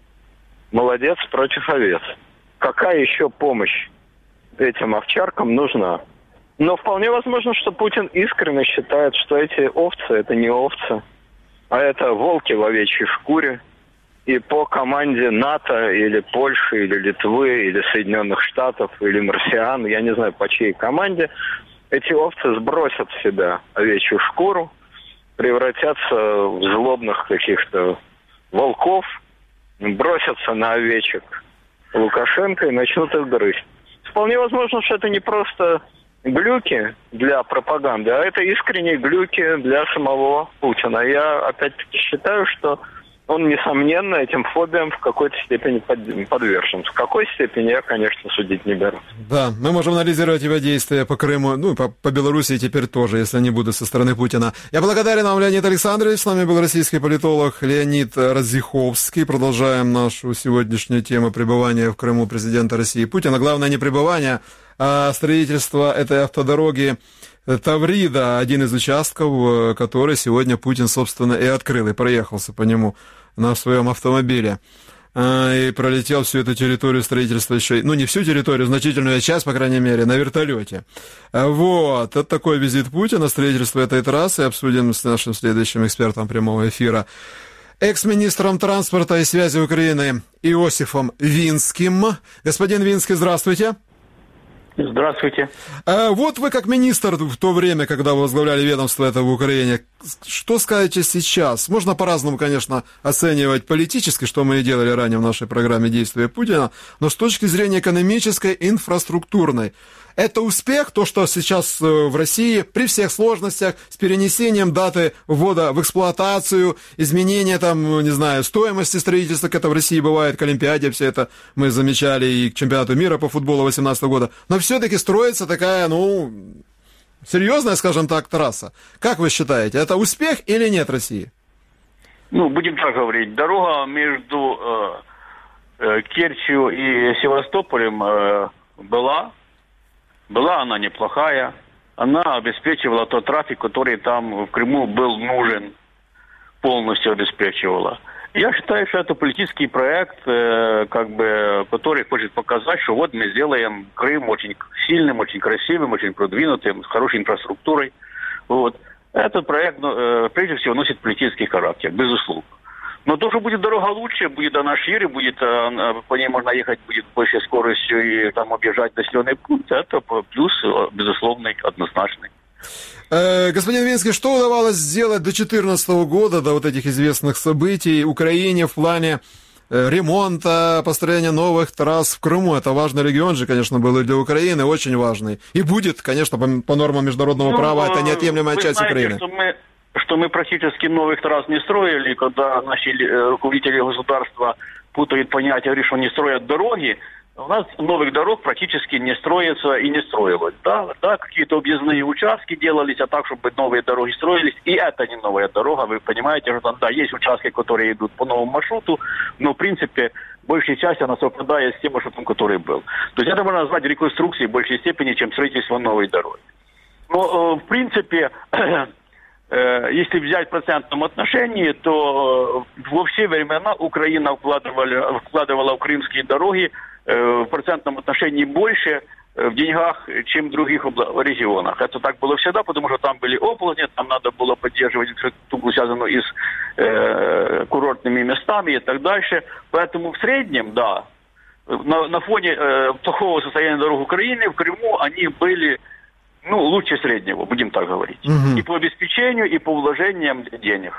Молодец против овец. Какая еще помощь этим овчаркам нужна? Но вполне возможно, что Путин искренне считает, что эти овцы – это не овцы, а это волки в овечьей шкуре. И по команде НАТО или Польши, или Литвы, или Соединенных Штатов, или марсиан, я не знаю, по чьей команде, эти овцы сбросят с себя овечью шкуру, превратятся в злобных каких-то волков, бросятся на овечек Лукашенко и начнут их грызть. Вполне возможно, что это не просто глюки для пропаганды, а это искренние глюки для самого Путина. Я опять-таки считаю, что он, несомненно, этим фобиям в какой-то степени подвержен. В какой степени, я, конечно, судить не беру. Да, мы можем анализировать его действия по Крыму, ну и по, по Белоруссии теперь тоже, если они будут со стороны Путина. Я благодарен вам, Леонид Александрович. С нами был российский политолог Леонид Радзиховский. Продолжаем нашу сегодняшнюю тему пребывания в Крыму президента России Путина. Главное не пребывание, а строительство этой автодороги Таврида, один из участков, который сегодня Путин, собственно, и открыл, и проехался по нему на своем автомобиле. И пролетел всю эту территорию строительства еще, ну, не всю территорию, значительную часть, по крайней мере, на вертолете. Вот, это такой визит Путина, строительство этой трассы. Обсудим с нашим следующим экспертом прямого эфира, экс-министром транспорта и связи Украины Иосифом Винским. Господин Винский, здравствуйте. Здравствуйте. А вот вы как министр в то время, когда вы возглавляли ведомство это в Украине, что скажете сейчас? Можно по-разному, конечно, оценивать политически, что мы и делали ранее в нашей программе «Действия Путина», но с точки зрения экономической, инфраструктурной. Это успех, то, что сейчас в России при всех сложностях с перенесением даты ввода в эксплуатацию, изменения там, не знаю, стоимости строительства, как это в России бывает, к Олимпиаде, все это мы замечали, и к чемпионату мира по футболу восемнадцатого года. Но все-таки строится такая, ну, серьезная, скажем так, трасса. Как вы считаете, это успех или нет России? Ну, будем так говорить. Дорога между э, э, Керчью и Севастополем э, была. Была она неплохая. Она обеспечивала тот трафик, который там в Крыму был нужен. Полностью обеспечивала. Я считаю, что это политический проект, э, как бы, который хочет показать, что вот мы сделаем Крым очень сильным, очень красивым, очень продвинутым, с хорошей инфраструктурой. Вот. Этот проект, э, прежде всего, носит политический характер, безусловно. Но тоже будет дорога лучше, будет она шире, будет, э, по ней можно ехать будет большей скоростью и там объезжать населенный пункт. Это плюс, безусловный, однозначный. Э, господин Винский, что удавалось сделать до две тысячи четырнадцатого года, до вот этих известных событий Украине в плане э, ремонта, построения новых трасс в Крыму? Это важный регион же, конечно, был и для Украины, очень важный. И будет, конечно, по, по нормам международного ну, права, это неотъемлемая часть знаете, Украины. Что мы... что мы практически новых трасс не строили, когда наши руководители государства путают понятия, говорят, что не строят дороги, у нас новых дорог практически не строится и не строилось. Да, да, какие-то объездные участки делались, а так, чтобы новые дороги строились, и это не новая дорога, вы понимаете, что там, да, есть участки, которые идут по новому маршруту, но, в принципе, большая часть, она совпадает с тем маршрутом, который был. То есть это можно назвать реконструкцией в большей степени, чем строительство новой дороги. Но, в принципе, если взять в процентном отношении, то во все времена Украина вкладывала, вкладывала в крымские дороги в процентном отношении больше в деньгах, чем в других регионах. Это так было всегда, потому что там были оползни, там надо было поддерживать инфраструктуру, связанную и с э, курортными местами и так дальше. Поэтому в среднем, да, на, на фоне э, плохого состояния дорог Украины в Крыму они были ну, лучше среднего, будем так говорить. Угу. И по обеспечению, и по вложениям денег.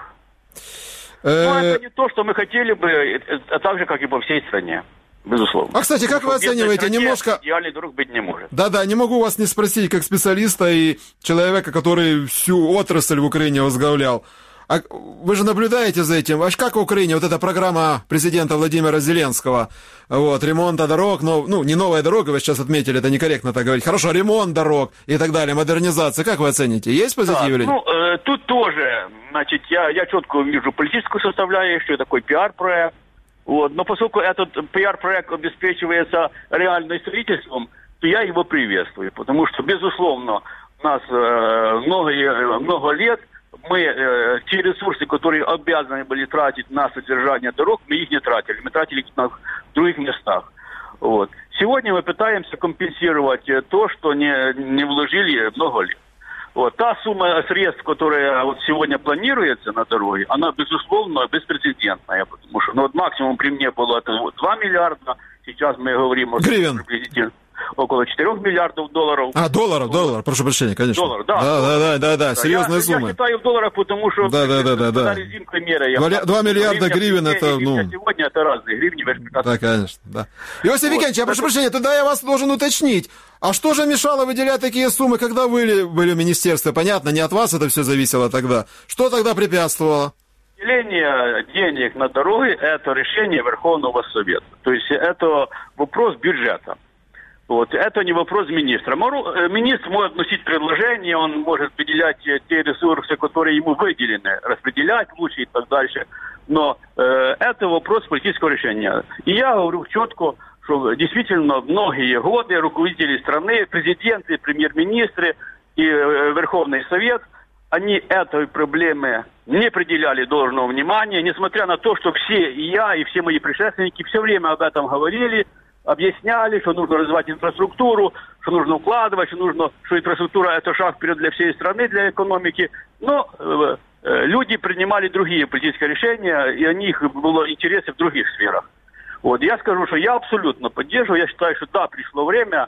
Но это не то, что мы хотели бы, а так же, как и по всей стране. Безусловно. А, кстати, как вы оцениваете, немножко... Идеальный друг быть не может. Да-да, не могу вас не спросить, как специалиста и человека, который всю отрасль в Украине возглавлял. А вы же наблюдаете за этим. А как в Украине вот эта программа президента Владимира Зеленского, вот, ремонта дорог, но, ну, не новая дорога, вы сейчас отметили, это некорректно так говорить. Хорошо, ремонт дорог и так далее, модернизация. Как вы оцените? Есть позитив или нет? Ну, э, тут тоже, значит, я, я четко вижу политическую составляющую, такой пиар-проект. Вот. Но поскольку этот пиар-проект обеспечивается реальным строительством, то я его приветствую. Потому что, безусловно, у нас э, много, много лет мы э, те ресурсы, которые обязаны были тратить на содержание дорог, мы их не тратили. Мы тратили их на других местах. Вот. Сегодня мы пытаемся компенсировать то, что не, не вложили много лет. Вот. Та сумма средств, которая вот сегодня планируется на дороге, она, безусловно, беспрецедентная. Потому что ну, вот максимум при мне было это вот два миллиарда. Сейчас мы говорим о приблизительно около четырех миллиардов долларов. А, долларов, вот. долларов, прошу прощения, конечно. Доллар, да. Да, да, да, да, да, серьезная я, сумма. Я считаю в долларах, потому что да, да, да, да, да. Два миллиарда гривен, это, ну... Сегодня это разные гривни. Да, конечно, да. Иосиф вот. Викентьевич, я прошу прощения, тогда я вас должен уточнить. А что же мешало выделять такие суммы, когда вы были в министерстве? Понятно, не от вас это все зависело тогда. Что тогда препятствовало? Выделение денег на дороги – это решение Верховного Совета. То есть это вопрос бюджета. Вот. Это не вопрос министра. Министр может вносить предложения, он может выделять те ресурсы, которые ему выделены, распределять лучше и так дальше. Но э, это вопрос политического решения. И я говорю четко, что действительно многие годы руководители страны, президенты, премьер-министры и э, Верховный Совет, они этой проблеме не приділяли должного внимания, несмотря на то, что все, и я, и все мои предшественники все время об этом говорили, объясняли, что нужно развивать инфраструктуру, что нужно укладывать, что нужно, что инфраструктура – это шаг вперед для всей страны, для экономики. Но э, э, люди принимали другие политические решения, и у них было интересы в других сферах. Вот. Я скажу, что я абсолютно поддерживаю. Я считаю, что да, пришло время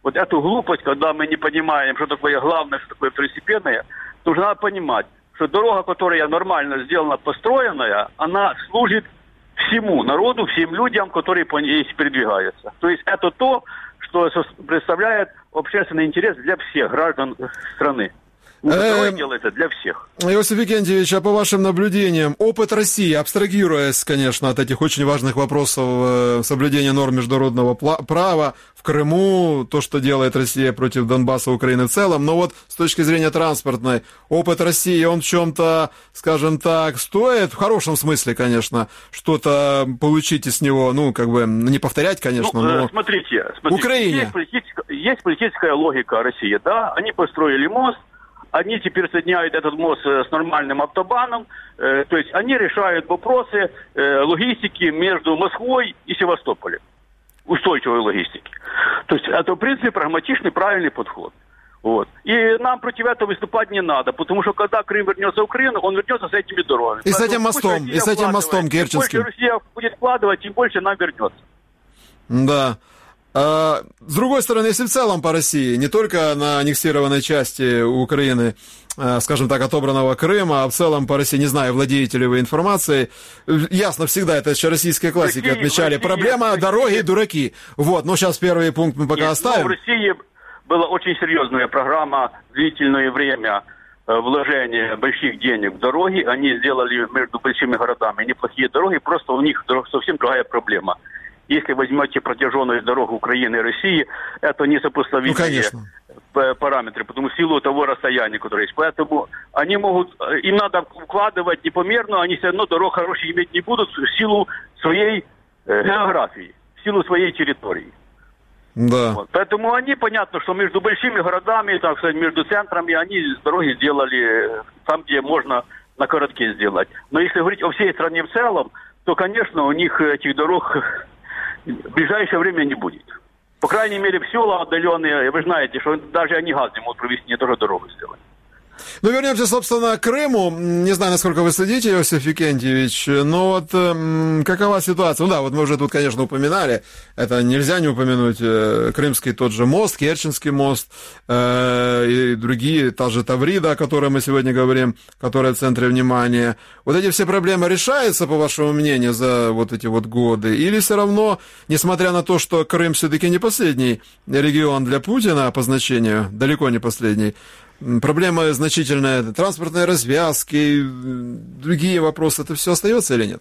вот эту глупость, когда мы не понимаем, что такое главное, что такое второстепенное, то нужно надо понимать, что дорога, которая нормально сделана, построенная, она служит всему народу, всем людям, которые по ней передвигаются. То есть это то, что представляет общественный интерес для всех граждан страны. Дорога делается для всех. Иосиф Викентьевич, а по вашим наблюдениям, опыт России, абстрагируясь, конечно, от этих очень важных вопросов соблюдения норм международного права в Крыму, то, что делает Россия против Донбасса, Украины в целом, но вот с точки зрения транспортной, опыт России, он в чем-то, скажем так, стоит, в хорошем смысле, конечно, что-то получить из него, ну, как бы, не повторять, конечно, ну, но... Смотрите, смотрите Украине. Есть, политическая, есть политическая логика России, да, они построили мост, они теперь соединяют этот мост с нормальным автобаном, э, то есть они решают вопросы э, логистики между Москвой и Севастополем, устойчивой логистики. То есть это, в принципе, прагматичный, правильный подход. Вот. И нам против этого выступать не надо, потому что когда Крым вернется в Украину, он вернется с этими дорогами. И с этим мостом, и с этим мостом керченским. Чем больше Россия будет вкладывать, тем больше нам вернется. Да. А, с другой стороны, если в целом по России, не только на аннексированной части Украины, скажем так, отобранного Крыма, а в целом по России, не знаю, владеете ли вы информацией, ясно всегда, это еще российские классики России, отмечали, России, проблема России, дороги, дураки. Вот, но сейчас первый пункт мы пока Нет, оставим. В России была очень серьезная программа, длительное время вложения больших денег в дороги, они сделали между большими городами неплохие дороги, просто у них совсем другая проблема. Если возьмете протяженность дорог Украины и России, это несопоставимые ну, параметры, потому что в силу того расстояния, которое есть. Поэтому они могут, им надо вкладывать непомерно, они все равно дорог хороших иметь не будут в силу своей э, географии, в силу своей территории. Да. Вот. Поэтому они, понятно, что между большими городами, так сказать, между центрами, они дороги сделали там, где можно на коротке сделать. Но если говорить о всей стране в целом, то, конечно, у них этих дорог... в ближайшее время не будет. По крайней мере, в села отдаленные, вы знаете, что даже они газ не могут провести, не тоже дорогу сделать. Ну, вернемся, собственно, к Крыму. Не знаю, насколько вы следите, Иосиф Викентьевич, но вот э, какова ситуация? Ну да, вот мы уже тут, конечно, упоминали, это нельзя не упомянуть, э, Крымский тот же мост, Керченский мост э, и другие, та же Таврида, о которой мы сегодня говорим, которая в центре внимания. Вот эти все проблемы решаются, по вашему мнению, за вот эти вот годы? Или все равно, несмотря на то, что Крым все-таки не последний регион для Путина по значению, далеко не последний, проблема значительная, транспортные развязки, другие вопросы, это все остается или нет?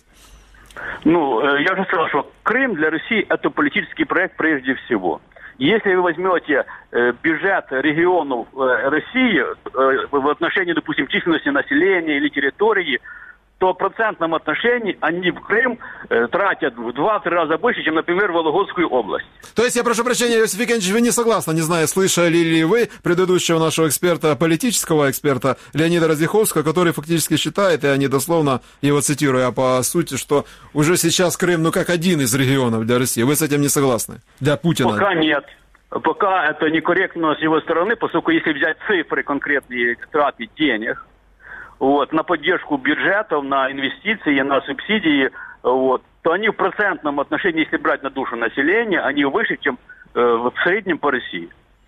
Ну, я уже сказал, что Крым для России это политический проект прежде всего. Если вы возьмете э, бюджет регионов э, России э, в отношении, допустим, численности населения или территории, то в процентном отношении они в Крым э, тратят в два-три раза больше, чем, например, в Вологодскую область. То есть, я прошу прощения, Иосиф Викентьевич, вы не согласны, не знаю, слышали ли вы предыдущего нашего эксперта, политического эксперта Леонида Разъяховского, который фактически считает, и они дословно, его цитирую, а по сути, что уже сейчас Крым, ну, как один из регионов для России. Вы с этим не согласны? Для Путина? Пока нет. Пока это некорректно с его стороны, поскольку если взять цифры конкретные траты денег, вот, на поддержку бюджетов, на инвестиции, на субсидии, вот, то они в процентном отношении, если брать на душу населения, они выше, чем э, в среднем по России.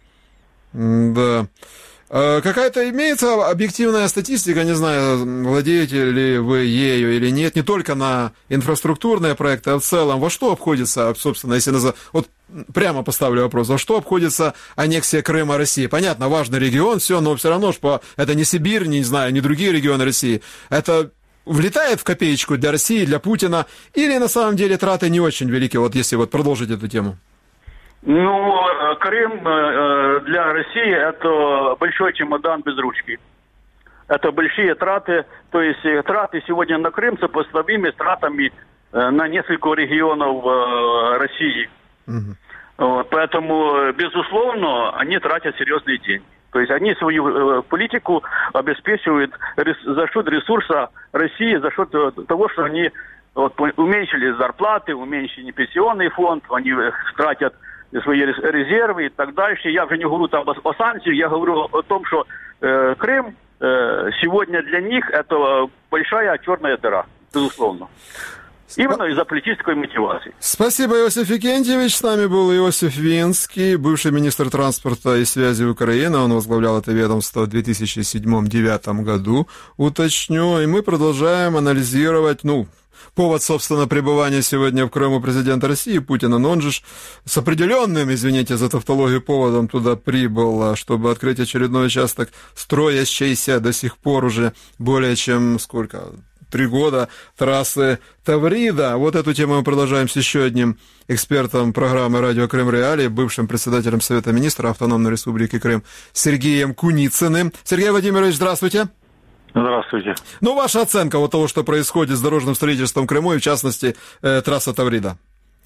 Да. Какая-то имеется объективная статистика, не знаю, владеете ли вы ею или нет, не только на инфраструктурные проекты, а в целом, во что обходится, собственно, если назад... вот прямо поставлю вопрос, во что обходится аннексия Крыма России? Понятно, важный регион, все, но все равно, что это не Сибирь, не знаю, не другие регионы России, это влетает в копеечку для России, для Путина, или на самом деле траты не очень велики, вот если вот продолжить эту тему? Ну, Крым для России это большой чемодан без ручки. Это большие траты, то есть траты сегодня на Крым сопоставимы с тратами на несколько регионов России. Угу. Вот, поэтому, безусловно, они тратят серьезные деньги. То есть они свою политику обеспечивают за счет ресурса России, за счет того, что они вот, уменьшили зарплаты, уменьшили пенсионный фонд, они тратят свои резервы и так дальше. Я уже не говорю там о, о санкциях, я говорю о том, что э, Крым э, сегодня для них это большая черная дыра, безусловно. Именно из-за политической мотивации. Спасибо, Иосиф Викентьевич. С нами был Иосиф Винский, бывший министр транспорта и связи Украины. Он возглавлял это ведомство в две тысячи седьмом — две тысячи девятом году, уточню. И мы продолжаем анализировать, ну, повод, собственно, пребывания сегодня в Крыму президента России Путина. Но он же с определенным, извините за тавтологию, поводом туда прибыл, чтобы открыть очередной участок, строящийся до сих пор уже более чем сколько... три года трассы Таврида. Вот эту тему мы продолжаем с еще одним экспертом программы «Радио Крым Реалии», бывшим председателем Совета министров Автономной Республики Крым Сергеем Куницыным. Сергей Владимирович, здравствуйте. Здравствуйте. Ну, ваша оценка вот того, что происходит с дорожным строительством в Крыму, и в частности э, трасса Таврида.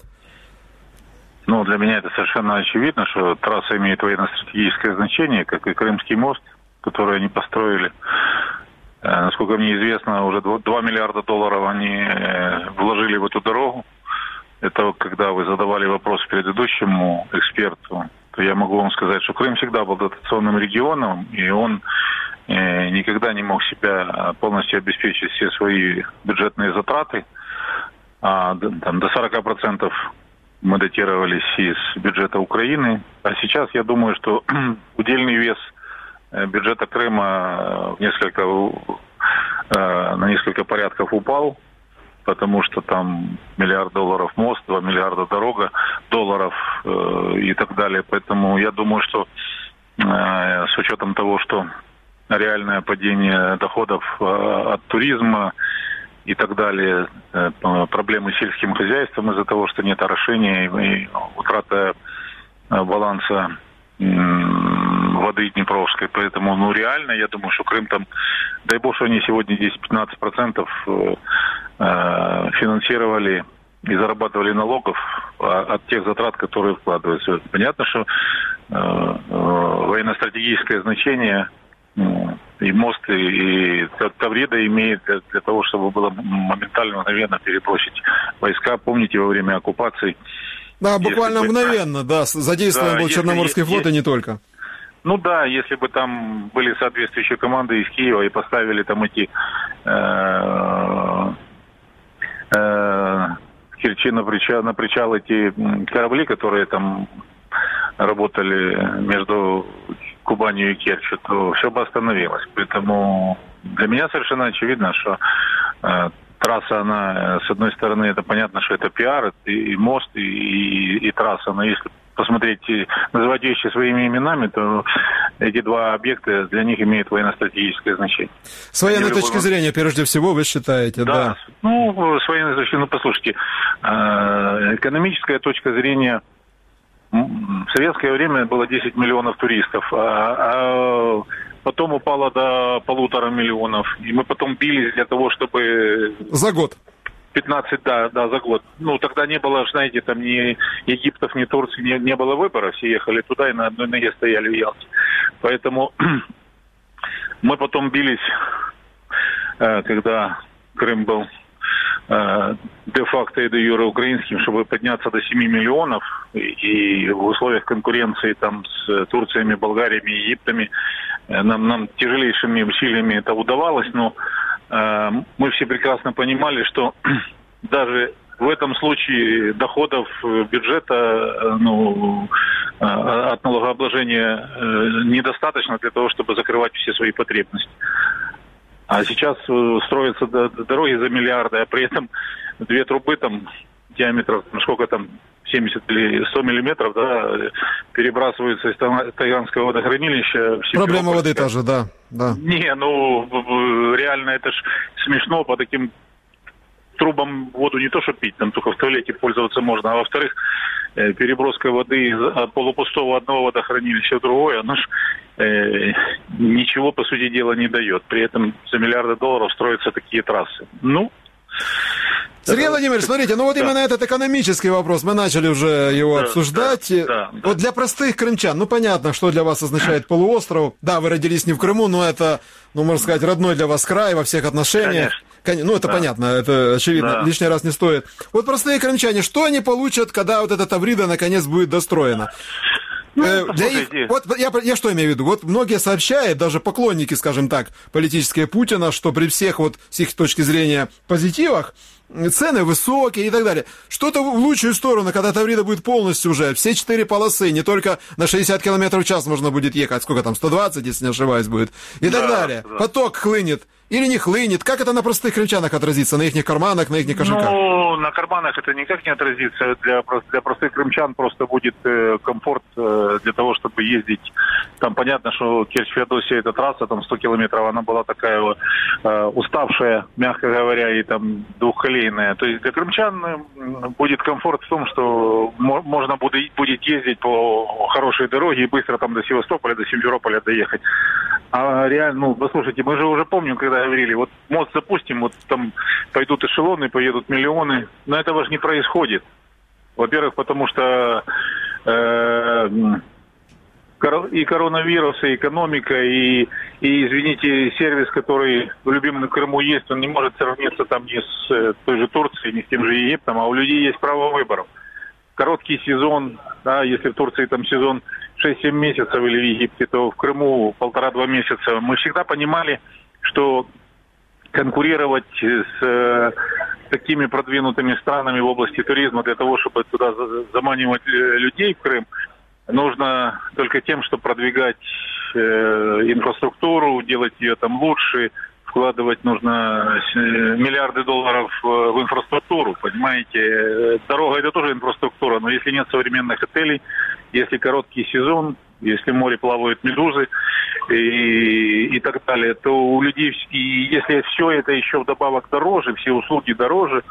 Ну, для меня это совершенно очевидно, что трасса имеет военно-стратегическое значение, как и Крымский мост, который они построили. Насколько мне известно, уже два миллиарда долларов они вложили в эту дорогу. Это когда вы задавали вопрос предыдущему эксперту, то я могу вам сказать, что Крым всегда был дотационным регионом, и он никогда не мог себя полностью обеспечить все свои бюджетные затраты. А, там, до сорок процентов мы датировались из бюджета Украины. А сейчас я думаю, что удельный вес бюджета Крыма несколько, на несколько порядков упал, потому что там миллиард долларов мост, два миллиарда дорога, долларов и так далее. Поэтому я думаю, что с учетом того, что реальное падение доходов от туризма и так далее, проблемы с сельским хозяйством из-за того, что нет орошения и утрата баланса воды Днепровской, поэтому, ну, реально, я думаю, что Крым там, дай бог, что они сегодня десять-пятнадцать процентов финансировали и зарабатывали налогов от тех затрат, которые вкладываются. Понятно, что военно-стратегическое значение и мост, и, и Таврида имеет для, для того, чтобы было моментально, мгновенно перебросить войска. Помните, во время оккупации. Да, буквально если мгновенно, бы, да, задействован да, был Черноморский флот и не только. Ну да, если бы там были соответствующие команды из Киева и поставили там эти э, э, Керчи на причал, на причал эти корабли, которые там работали между Кубанью и Керчью, то все бы остановилось. Поэтому для меня совершенно очевидно, что э, трасса, она, с одной стороны, это понятно, что это пиар, и, и мост, и, и, и трасса, но если посмотреть, называть вещи своими именами, то эти два объекта для них имеют военно-стратегическое значение. С военной Они точки любого... зрения, прежде всего, вы считаете, да? Да, ну, с военной точки зрения, ну, послушайте, экономическая точка зрения, в советское время было десять миллионов туристов, а, а потом упало до полутора миллионов, и мы потом бились для того, чтобы... За год. пятнадцать, да, да, за год. Ну, тогда не было, знаете, там ни Египтов, ни Турции, не, не было выбора, все ехали туда и на одной ноге стояли в Ялте. Поэтому мы потом бились, когда Крым был де-факто и де-юре украинским, чтобы подняться до семи миллионов, и в условиях конкуренции там с Турциями, Болгариями, Египтами нам, нам тяжелейшими усилиями это удавалось, но мы все прекрасно понимали, что даже в этом случае доходов бюджета, ну, от налогообложения недостаточно для того, чтобы закрывать все свои потребности. А сейчас строятся дороги за миллиарды, а при этом две трубы там диаметром, ну, сколько там, семьдесят или сто миллиметров, да, перебрасываются из Таганского водохранилища. Проблема воды тоже, да, да. Не, ну, реально это ж смешно, по таким трубам воду не то что пить, там только в туалете пользоваться можно, а во-вторых, переброска воды из полупустого одного водохранилища в другое, оно ж э, ничего, по сути дела, не дает. При этом за миллиарды долларов строятся такие трассы. Ну, Сергей да, Владимирович, смотрите, ну вот да. именно этот экономический вопрос, мы начали уже его да, обсуждать. Да, да, вот да. Для простых крымчан, ну понятно, что для вас означает полуостров. Да, вы родились не в Крыму, но это, ну можно сказать, родной для вас край во всех отношениях. Конечно. Ну это да. понятно, это очевидно, да. лишний раз не стоит. Вот простые крымчане, что они получат, когда вот эта Таврида наконец будет достроена? э, для их, вот я, я что имею в виду? Вот многие сообщают, даже поклонники, скажем так, политические Путина, что при всех вот с их точки зрения позитивах цены высокие и так далее. Что-то в лучшую сторону, когда Таврида будет полностью уже, все четыре полосы, не только на шестьдесят километров в час можно будет ехать, сколько там, сто двадцать, если не ошибаюсь, будет, и да, так далее. Да. Поток хлынет. Или не хлынет? Как это на простых крымчанах отразится? На их карманах, на их кошельках? Ну, на карманах это никак не отразится. Для, для простых крымчан просто будет э, комфорт э, для того, чтобы ездить. Там понятно, что Керчь-Феодосия, эта трасса, там сто километров, она была такая вот, э, уставшая, мягко говоря, и там двухколейная. То есть для крымчан будет комфорт в том, что мо- можно будет, будет ездить по хорошей дороге и быстро там до Севастополя, до Симферополя доехать. А реально, ну, послушайте, мы же уже помним, когда говорили, вот мост запустим, вот там пойдут эшелоны, поедут миллионы, но этого же не происходит. Во-первых, потому что э, и коронавирус, и экономика, и, и, извините, сервис, который в любимом Крыму есть, он не может сравниться там ни с той же Турцией, ни с тем же Египтом, а у людей есть право выбора. Короткий сезон, да, если в Турции там сезон шесть-семь месяцев или в Египте, то в Крыму полтора-два месяца. Мы всегда понимали, что конкурировать с э, такими продвинутыми странами в области туризма для того, чтобы туда заманивать людей в Крым, нужно только тем, чтобы продвигать э, инфраструктуру, делать ее там лучше, вкладывать нужно миллиарды долларов в инфраструктуру, понимаете. Дорога – это тоже инфраструктура, но если нет современных отелей, если короткий сезон, если в море плавают медузы и, и так далее, то у людей, и если все это еще вдобавок дороже, все услуги дороже,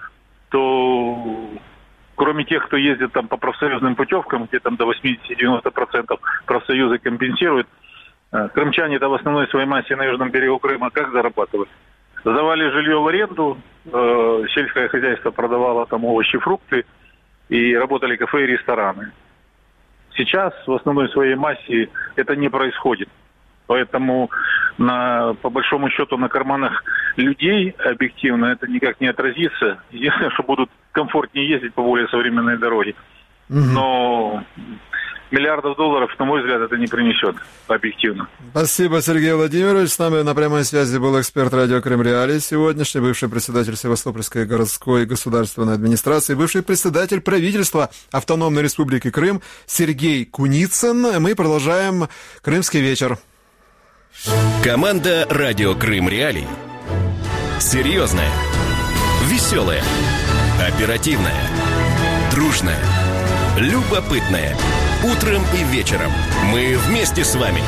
то кроме тех, кто ездит там по профсоюзным путевкам, где там до восемьдесят-девяносто процентов профсоюзы компенсируют, крымчане-то в основной своей массе на южном берегу Крыма как зарабатывают? Сдавали жилье в аренду, э, сельское хозяйство продавало там овощи, фрукты, и работали кафе и рестораны. Сейчас в основной своей массе это не происходит. Поэтому на, по большому счету на карманах людей объективно это никак не отразится. Единственное, что будут комфортнее ездить по более современной дороге. Но миллиардов долларов, на мой взгляд, это не принесет объективно. Спасибо, Сергей Владимирович. С нами на прямой связи был эксперт радио Крым Реалии сегодняшний, бывший председатель Севастопольской городской государственной администрации, бывший председатель правительства Автономной Республики Крым Сергей Куницын. Мы продолжаем «Крымский вечер». Команда радио Крым Реалии. Серьезная, веселая, оперативная, дружная, любопытная. Утром и вечером мы вместе с вами.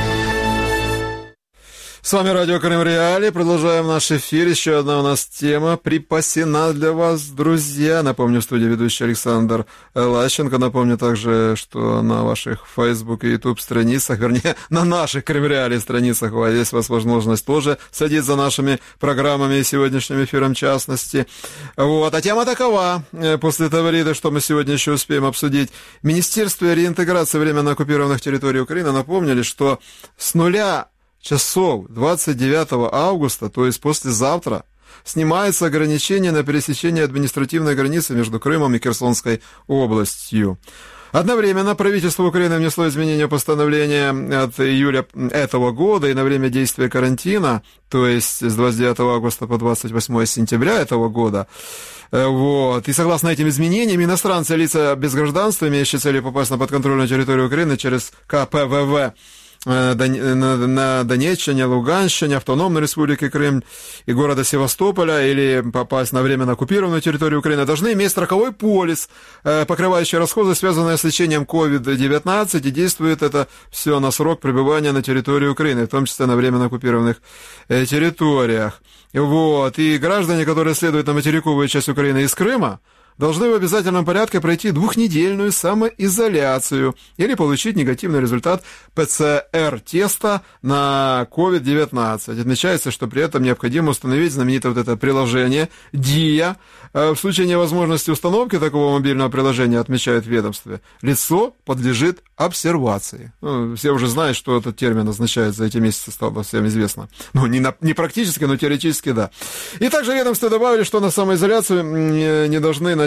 С вами радио Крым Реалии. Продолжаем наш эфир. Еще одна у нас тема припасена для вас, друзья. Напомню, в студии ведущий Александр Лащенко. Напомню также, что на ваших Facebook и YouTube страницах, вернее, на наших Крым Реалии страницах есть у вас возможность тоже следить за нашими программами и сегодняшним эфиром в частности. Вот. А тема такова. После Тавриды, что мы сегодня еще успеем обсудить. Министерство реинтеграции временно оккупированных территорий Украины напомнили, что с нуля часов двадцать девятого августа, то есть послезавтра, снимается ограничение на пересечение административной границы между Крымом и Херсонской областью. Одновременно правительство Украины внесло изменения постановления от июля этого года и на время действия карантина, то есть с двадцать девятого августа по двадцать восьмого сентября этого года. Вот. И согласно этим изменениям, иностранцы, лица без гражданства, имеющие целью попасть на подконтрольную территорию Украины через ка пэ вэ вэ, на Донеччине, Луганщине, Автономной Республике Крым и города Севастополя или попасть на временно оккупированную территорию Украины, должны иметь страховой полис, покрывающий расходы, связанные с лечением ковид девятнадцать, и действует это все на срок пребывания на территории Украины, в том числе на временно оккупированных территориях. Вот. И граждане, которые следуют на материковую часть Украины из Крыма, должны в обязательном порядке пройти двухнедельную самоизоляцию или получить негативный результат пэ цэ эр-теста на ковид девятнадцать. Отмечается, что при этом необходимо установить знаменитое вот это приложение ДИА. В случае невозможности установки такого мобильного приложения, отмечает ведомство, лицо подлежит обсервации. Ну, все уже знают, что этот термин означает, за эти месяцы стало всем известно. Ну, не, на, не практически, но теоретически да. И также ведомство добавили, что на самоизоляцию не, не должны начать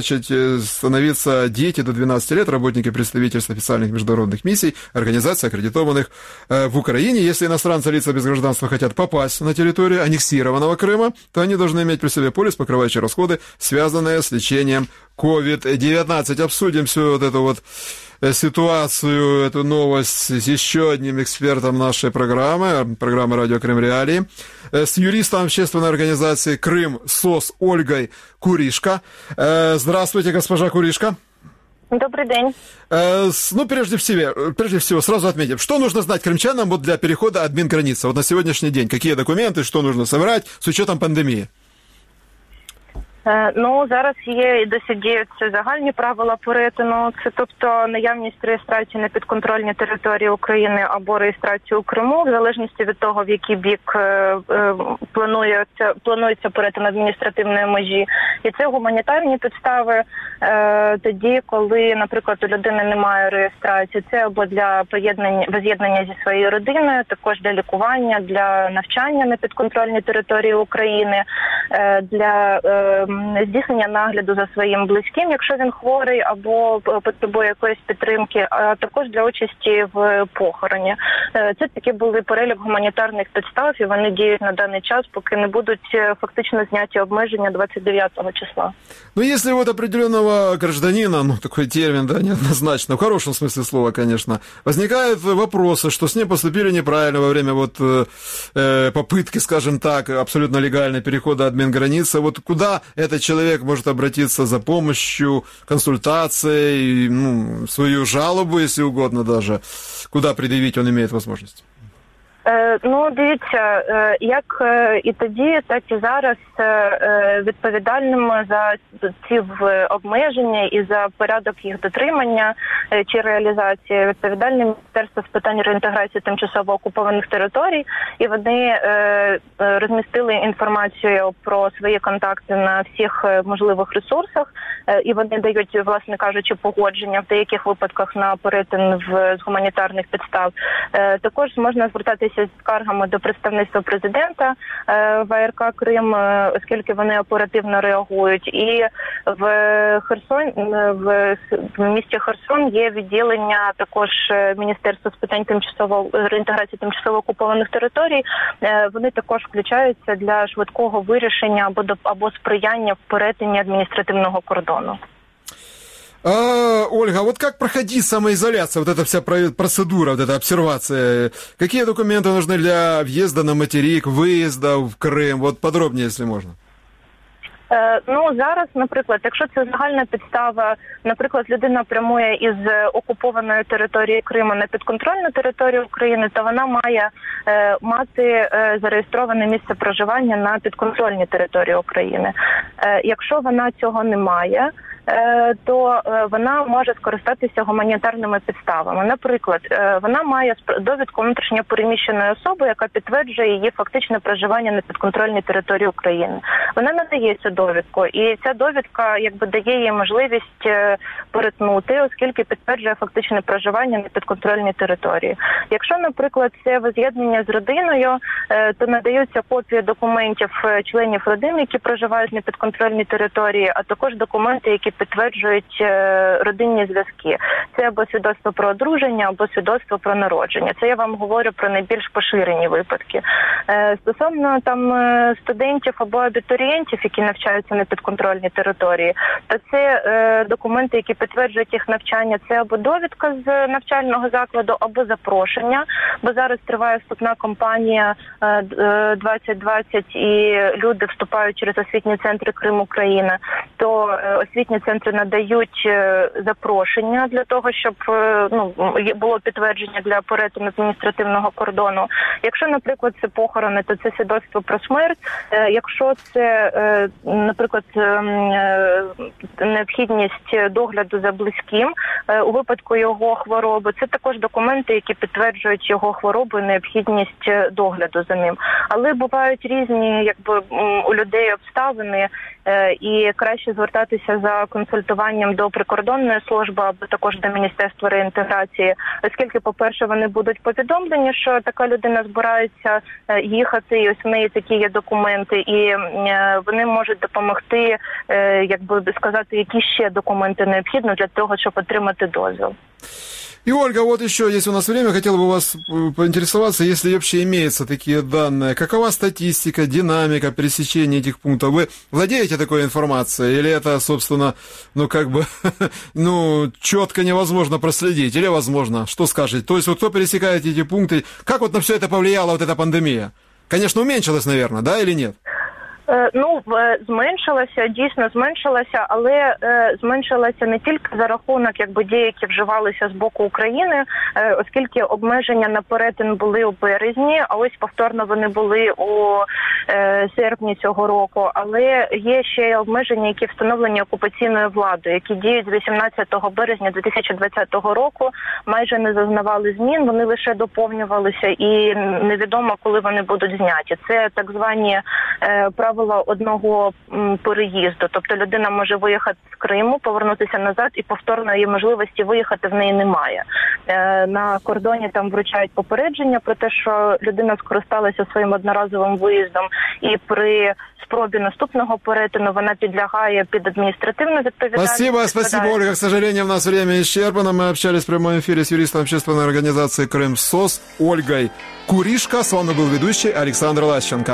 значит, становиться дети до двенадцати лет, работники представительств официальных международных миссий, организаций, аккредитованных в Украине. Если иностранцы, лица без гражданства хотят попасть на территорию аннексированного Крыма, то они должны иметь при себе полис, покрывающий расходы, связанные с лечением ковид девятнадцать. Обсудим всю вот эту вот ситуацию, эту новость с еще одним экспертом нашей программы, программы «Радио Крым Реалии», с юристом общественной организации «Крым СОС» Ольгой Куришко. Здравствуйте, госпожа Куришко. Добрый день. Ну, прежде всего, прежде всего, сразу отметим, что нужно знать крымчанам вот для перехода админграницы вот на сегодняшний день? Какие документы, что нужно собирать с учетом пандемии? Ну, зараз є і досі діються загальні правила перетину, це тобто наявність реєстрації на підконтрольній території України або реєстрацію у Криму, в залежності від того, в який бік е, е, планується, планується перетин адміністративної межі. І це гуманітарні підстави е, тоді, коли, наприклад, у людини немає реєстрації. Це або для поєднання, воз'єднання зі своєю родиною, також для лікування, для навчання на підконтрольній території України, е, для е, здійснення нагляду за своїм близьким, якщо він хворий або потребує якоїсь підтримки, а також для участі в похороні. Це такі були перелік гуманітарних підстав, і вони діють на даний час, поки не будуть фактично зняті обмеження двадцять дев'ятого числа. Ну, если вот определенного гражданина, ну, такой термин, да, неоднозначно, в хорошем смысле слова, конечно, возникают вопросы, что с ним поступили неправильно во время вот э, попытки, скажем так, абсолютно легальной перехода админграницы, вот куда этот человек может обратиться за помощью, консультацией, ну, свою жалобу, если угодно даже, куда предъявить он имеет возможность? Ну, дивіться, як і тоді, так і зараз відповідальним за ці обмеження і за порядок їх дотримання чи реалізації відповідальне Міністерство з питань реінтеграції тимчасово окупованих територій, і вони розмістили інформацію про свої контакти на всіх можливих ресурсах, і вони дають, власне кажучи, погодження в деяких випадках на перетин з гуманітарних підстав. Також можна звертатися з скаргами до представництва президента в А Р К Крим, оскільки вони оперативно реагують. І в Херсон, в місті Херсон є відділення також Міністерства з питань тимчасово реінтеграції тимчасово окупованих територій. Вони також включаються для швидкого вирішення або або сприяння в перетині адміністративного кордону. А, Ольга, вот как проходить самоизоляция, вот эта вся процедура, вот эта обсервация? Какие документы нужны для въезда на материк, выезда в Крым? Вот подробнее, если можно. Ну, зараз, наприклад, якщо це загальна підстава, наприклад, людина прямує із окупованої території Криму на підконтрольну територію України, то вона має е, мати е, зареєстроване місце проживання на підконтрольній території України. Е, якщо вона цього не має, то вона може скористатися гуманітарними підставами. Наприклад, вона має довідку внутрішньо переміщеної особи, яка підтверджує її фактичне проживання на підконтрольній території України. Вона надає цю довідку, і ця довідка якби дає їй можливість перетнути, оскільки підтверджує фактичне проживання на підконтрольній території. Якщо, наприклад, це воз'єднання з родиною, то надаються копії документів членів родини, які проживають на підконтрольній території, а також документи, які підтверджують родинні зв'язки. Це або свідоцтво про одруження, або свідоцтво про народження. Це я вам говорю про найбільш поширені випадки. Стосовно там студентів або абітурієнтів, які навчаються на підконтрольній території, то це документи, які підтверджують їх навчання. Це або довідка з навчального закладу, або запрошення, бо зараз триває вступна кампанія двадцять двадцять, і люди вступають через освітні центри Крим Україна, то освітні центри надають запрошення для того, щоб ну, було підтвердження для перетину адміністративного кордону. Якщо, наприклад, це похорони, то це свідоцтво про смерть. Якщо це, наприклад, необхідність догляду за близьким у випадку його хвороби, це також документи, які підтверджують його хворобу і необхідність догляду за ним. Але бувають різні, якби, у людей обставини, і краще звертатися за консультуванням до прикордонної служби або також до Міністерства реінтеграції, оскільки, по-перше, вони будуть повідомлені, що така людина збирається їхати, і ось в неї такі є документи, і вони можуть допомогти, якби сказати, які ще документи необхідно для того, щоб отримати дозвіл. И, Ольга, вот еще есть у нас время, хотел бы у вас поинтересоваться, если вообще имеются такие данные, какова статистика, динамика пересечения этих пунктов? Вы владеете такой информацией, или это, собственно, ну, как бы, ну, четко невозможно проследить, или возможно? Что скажете? То есть, вот кто пересекает эти пункты, как вот на все это повлияла вот эта пандемия? Конечно, уменьшилась, наверное, да, или нет? Ну, зменшилася, дійсно зменшилася, але е, зменшилася не тільки за рахунок, якби, дій, які вживалися з боку України, е, оскільки обмеження на перетин були у березні, а ось повторно вони були у е, серпні цього року. Але є ще обмеження, які встановлені окупаційною владою, які діють з вісімнадцятого березня дві тисячі двадцятого року, майже не зазнавали змін, вони лише доповнювалися і невідомо, коли вони будуть зняті. Це так звані е, правила одного переїзду. Тобто людина може виїхати з Криму, повернутися назад, і повторної можливості виїхати в неї немає. На кордоні там вручають попередження про те, що людина скористалася своїм одноразовим виїздом, і при спробі наступного перетину вона підлягає під адміністративну відповідальність. Спасибо, спасибо, Ольга. К сожалению, у нас время исчерпано. Мы общались в прямом эфире с юристом общественной организации «Крым СОС» Ольгой Куришко. С вами был ведущий Александр Лащенко.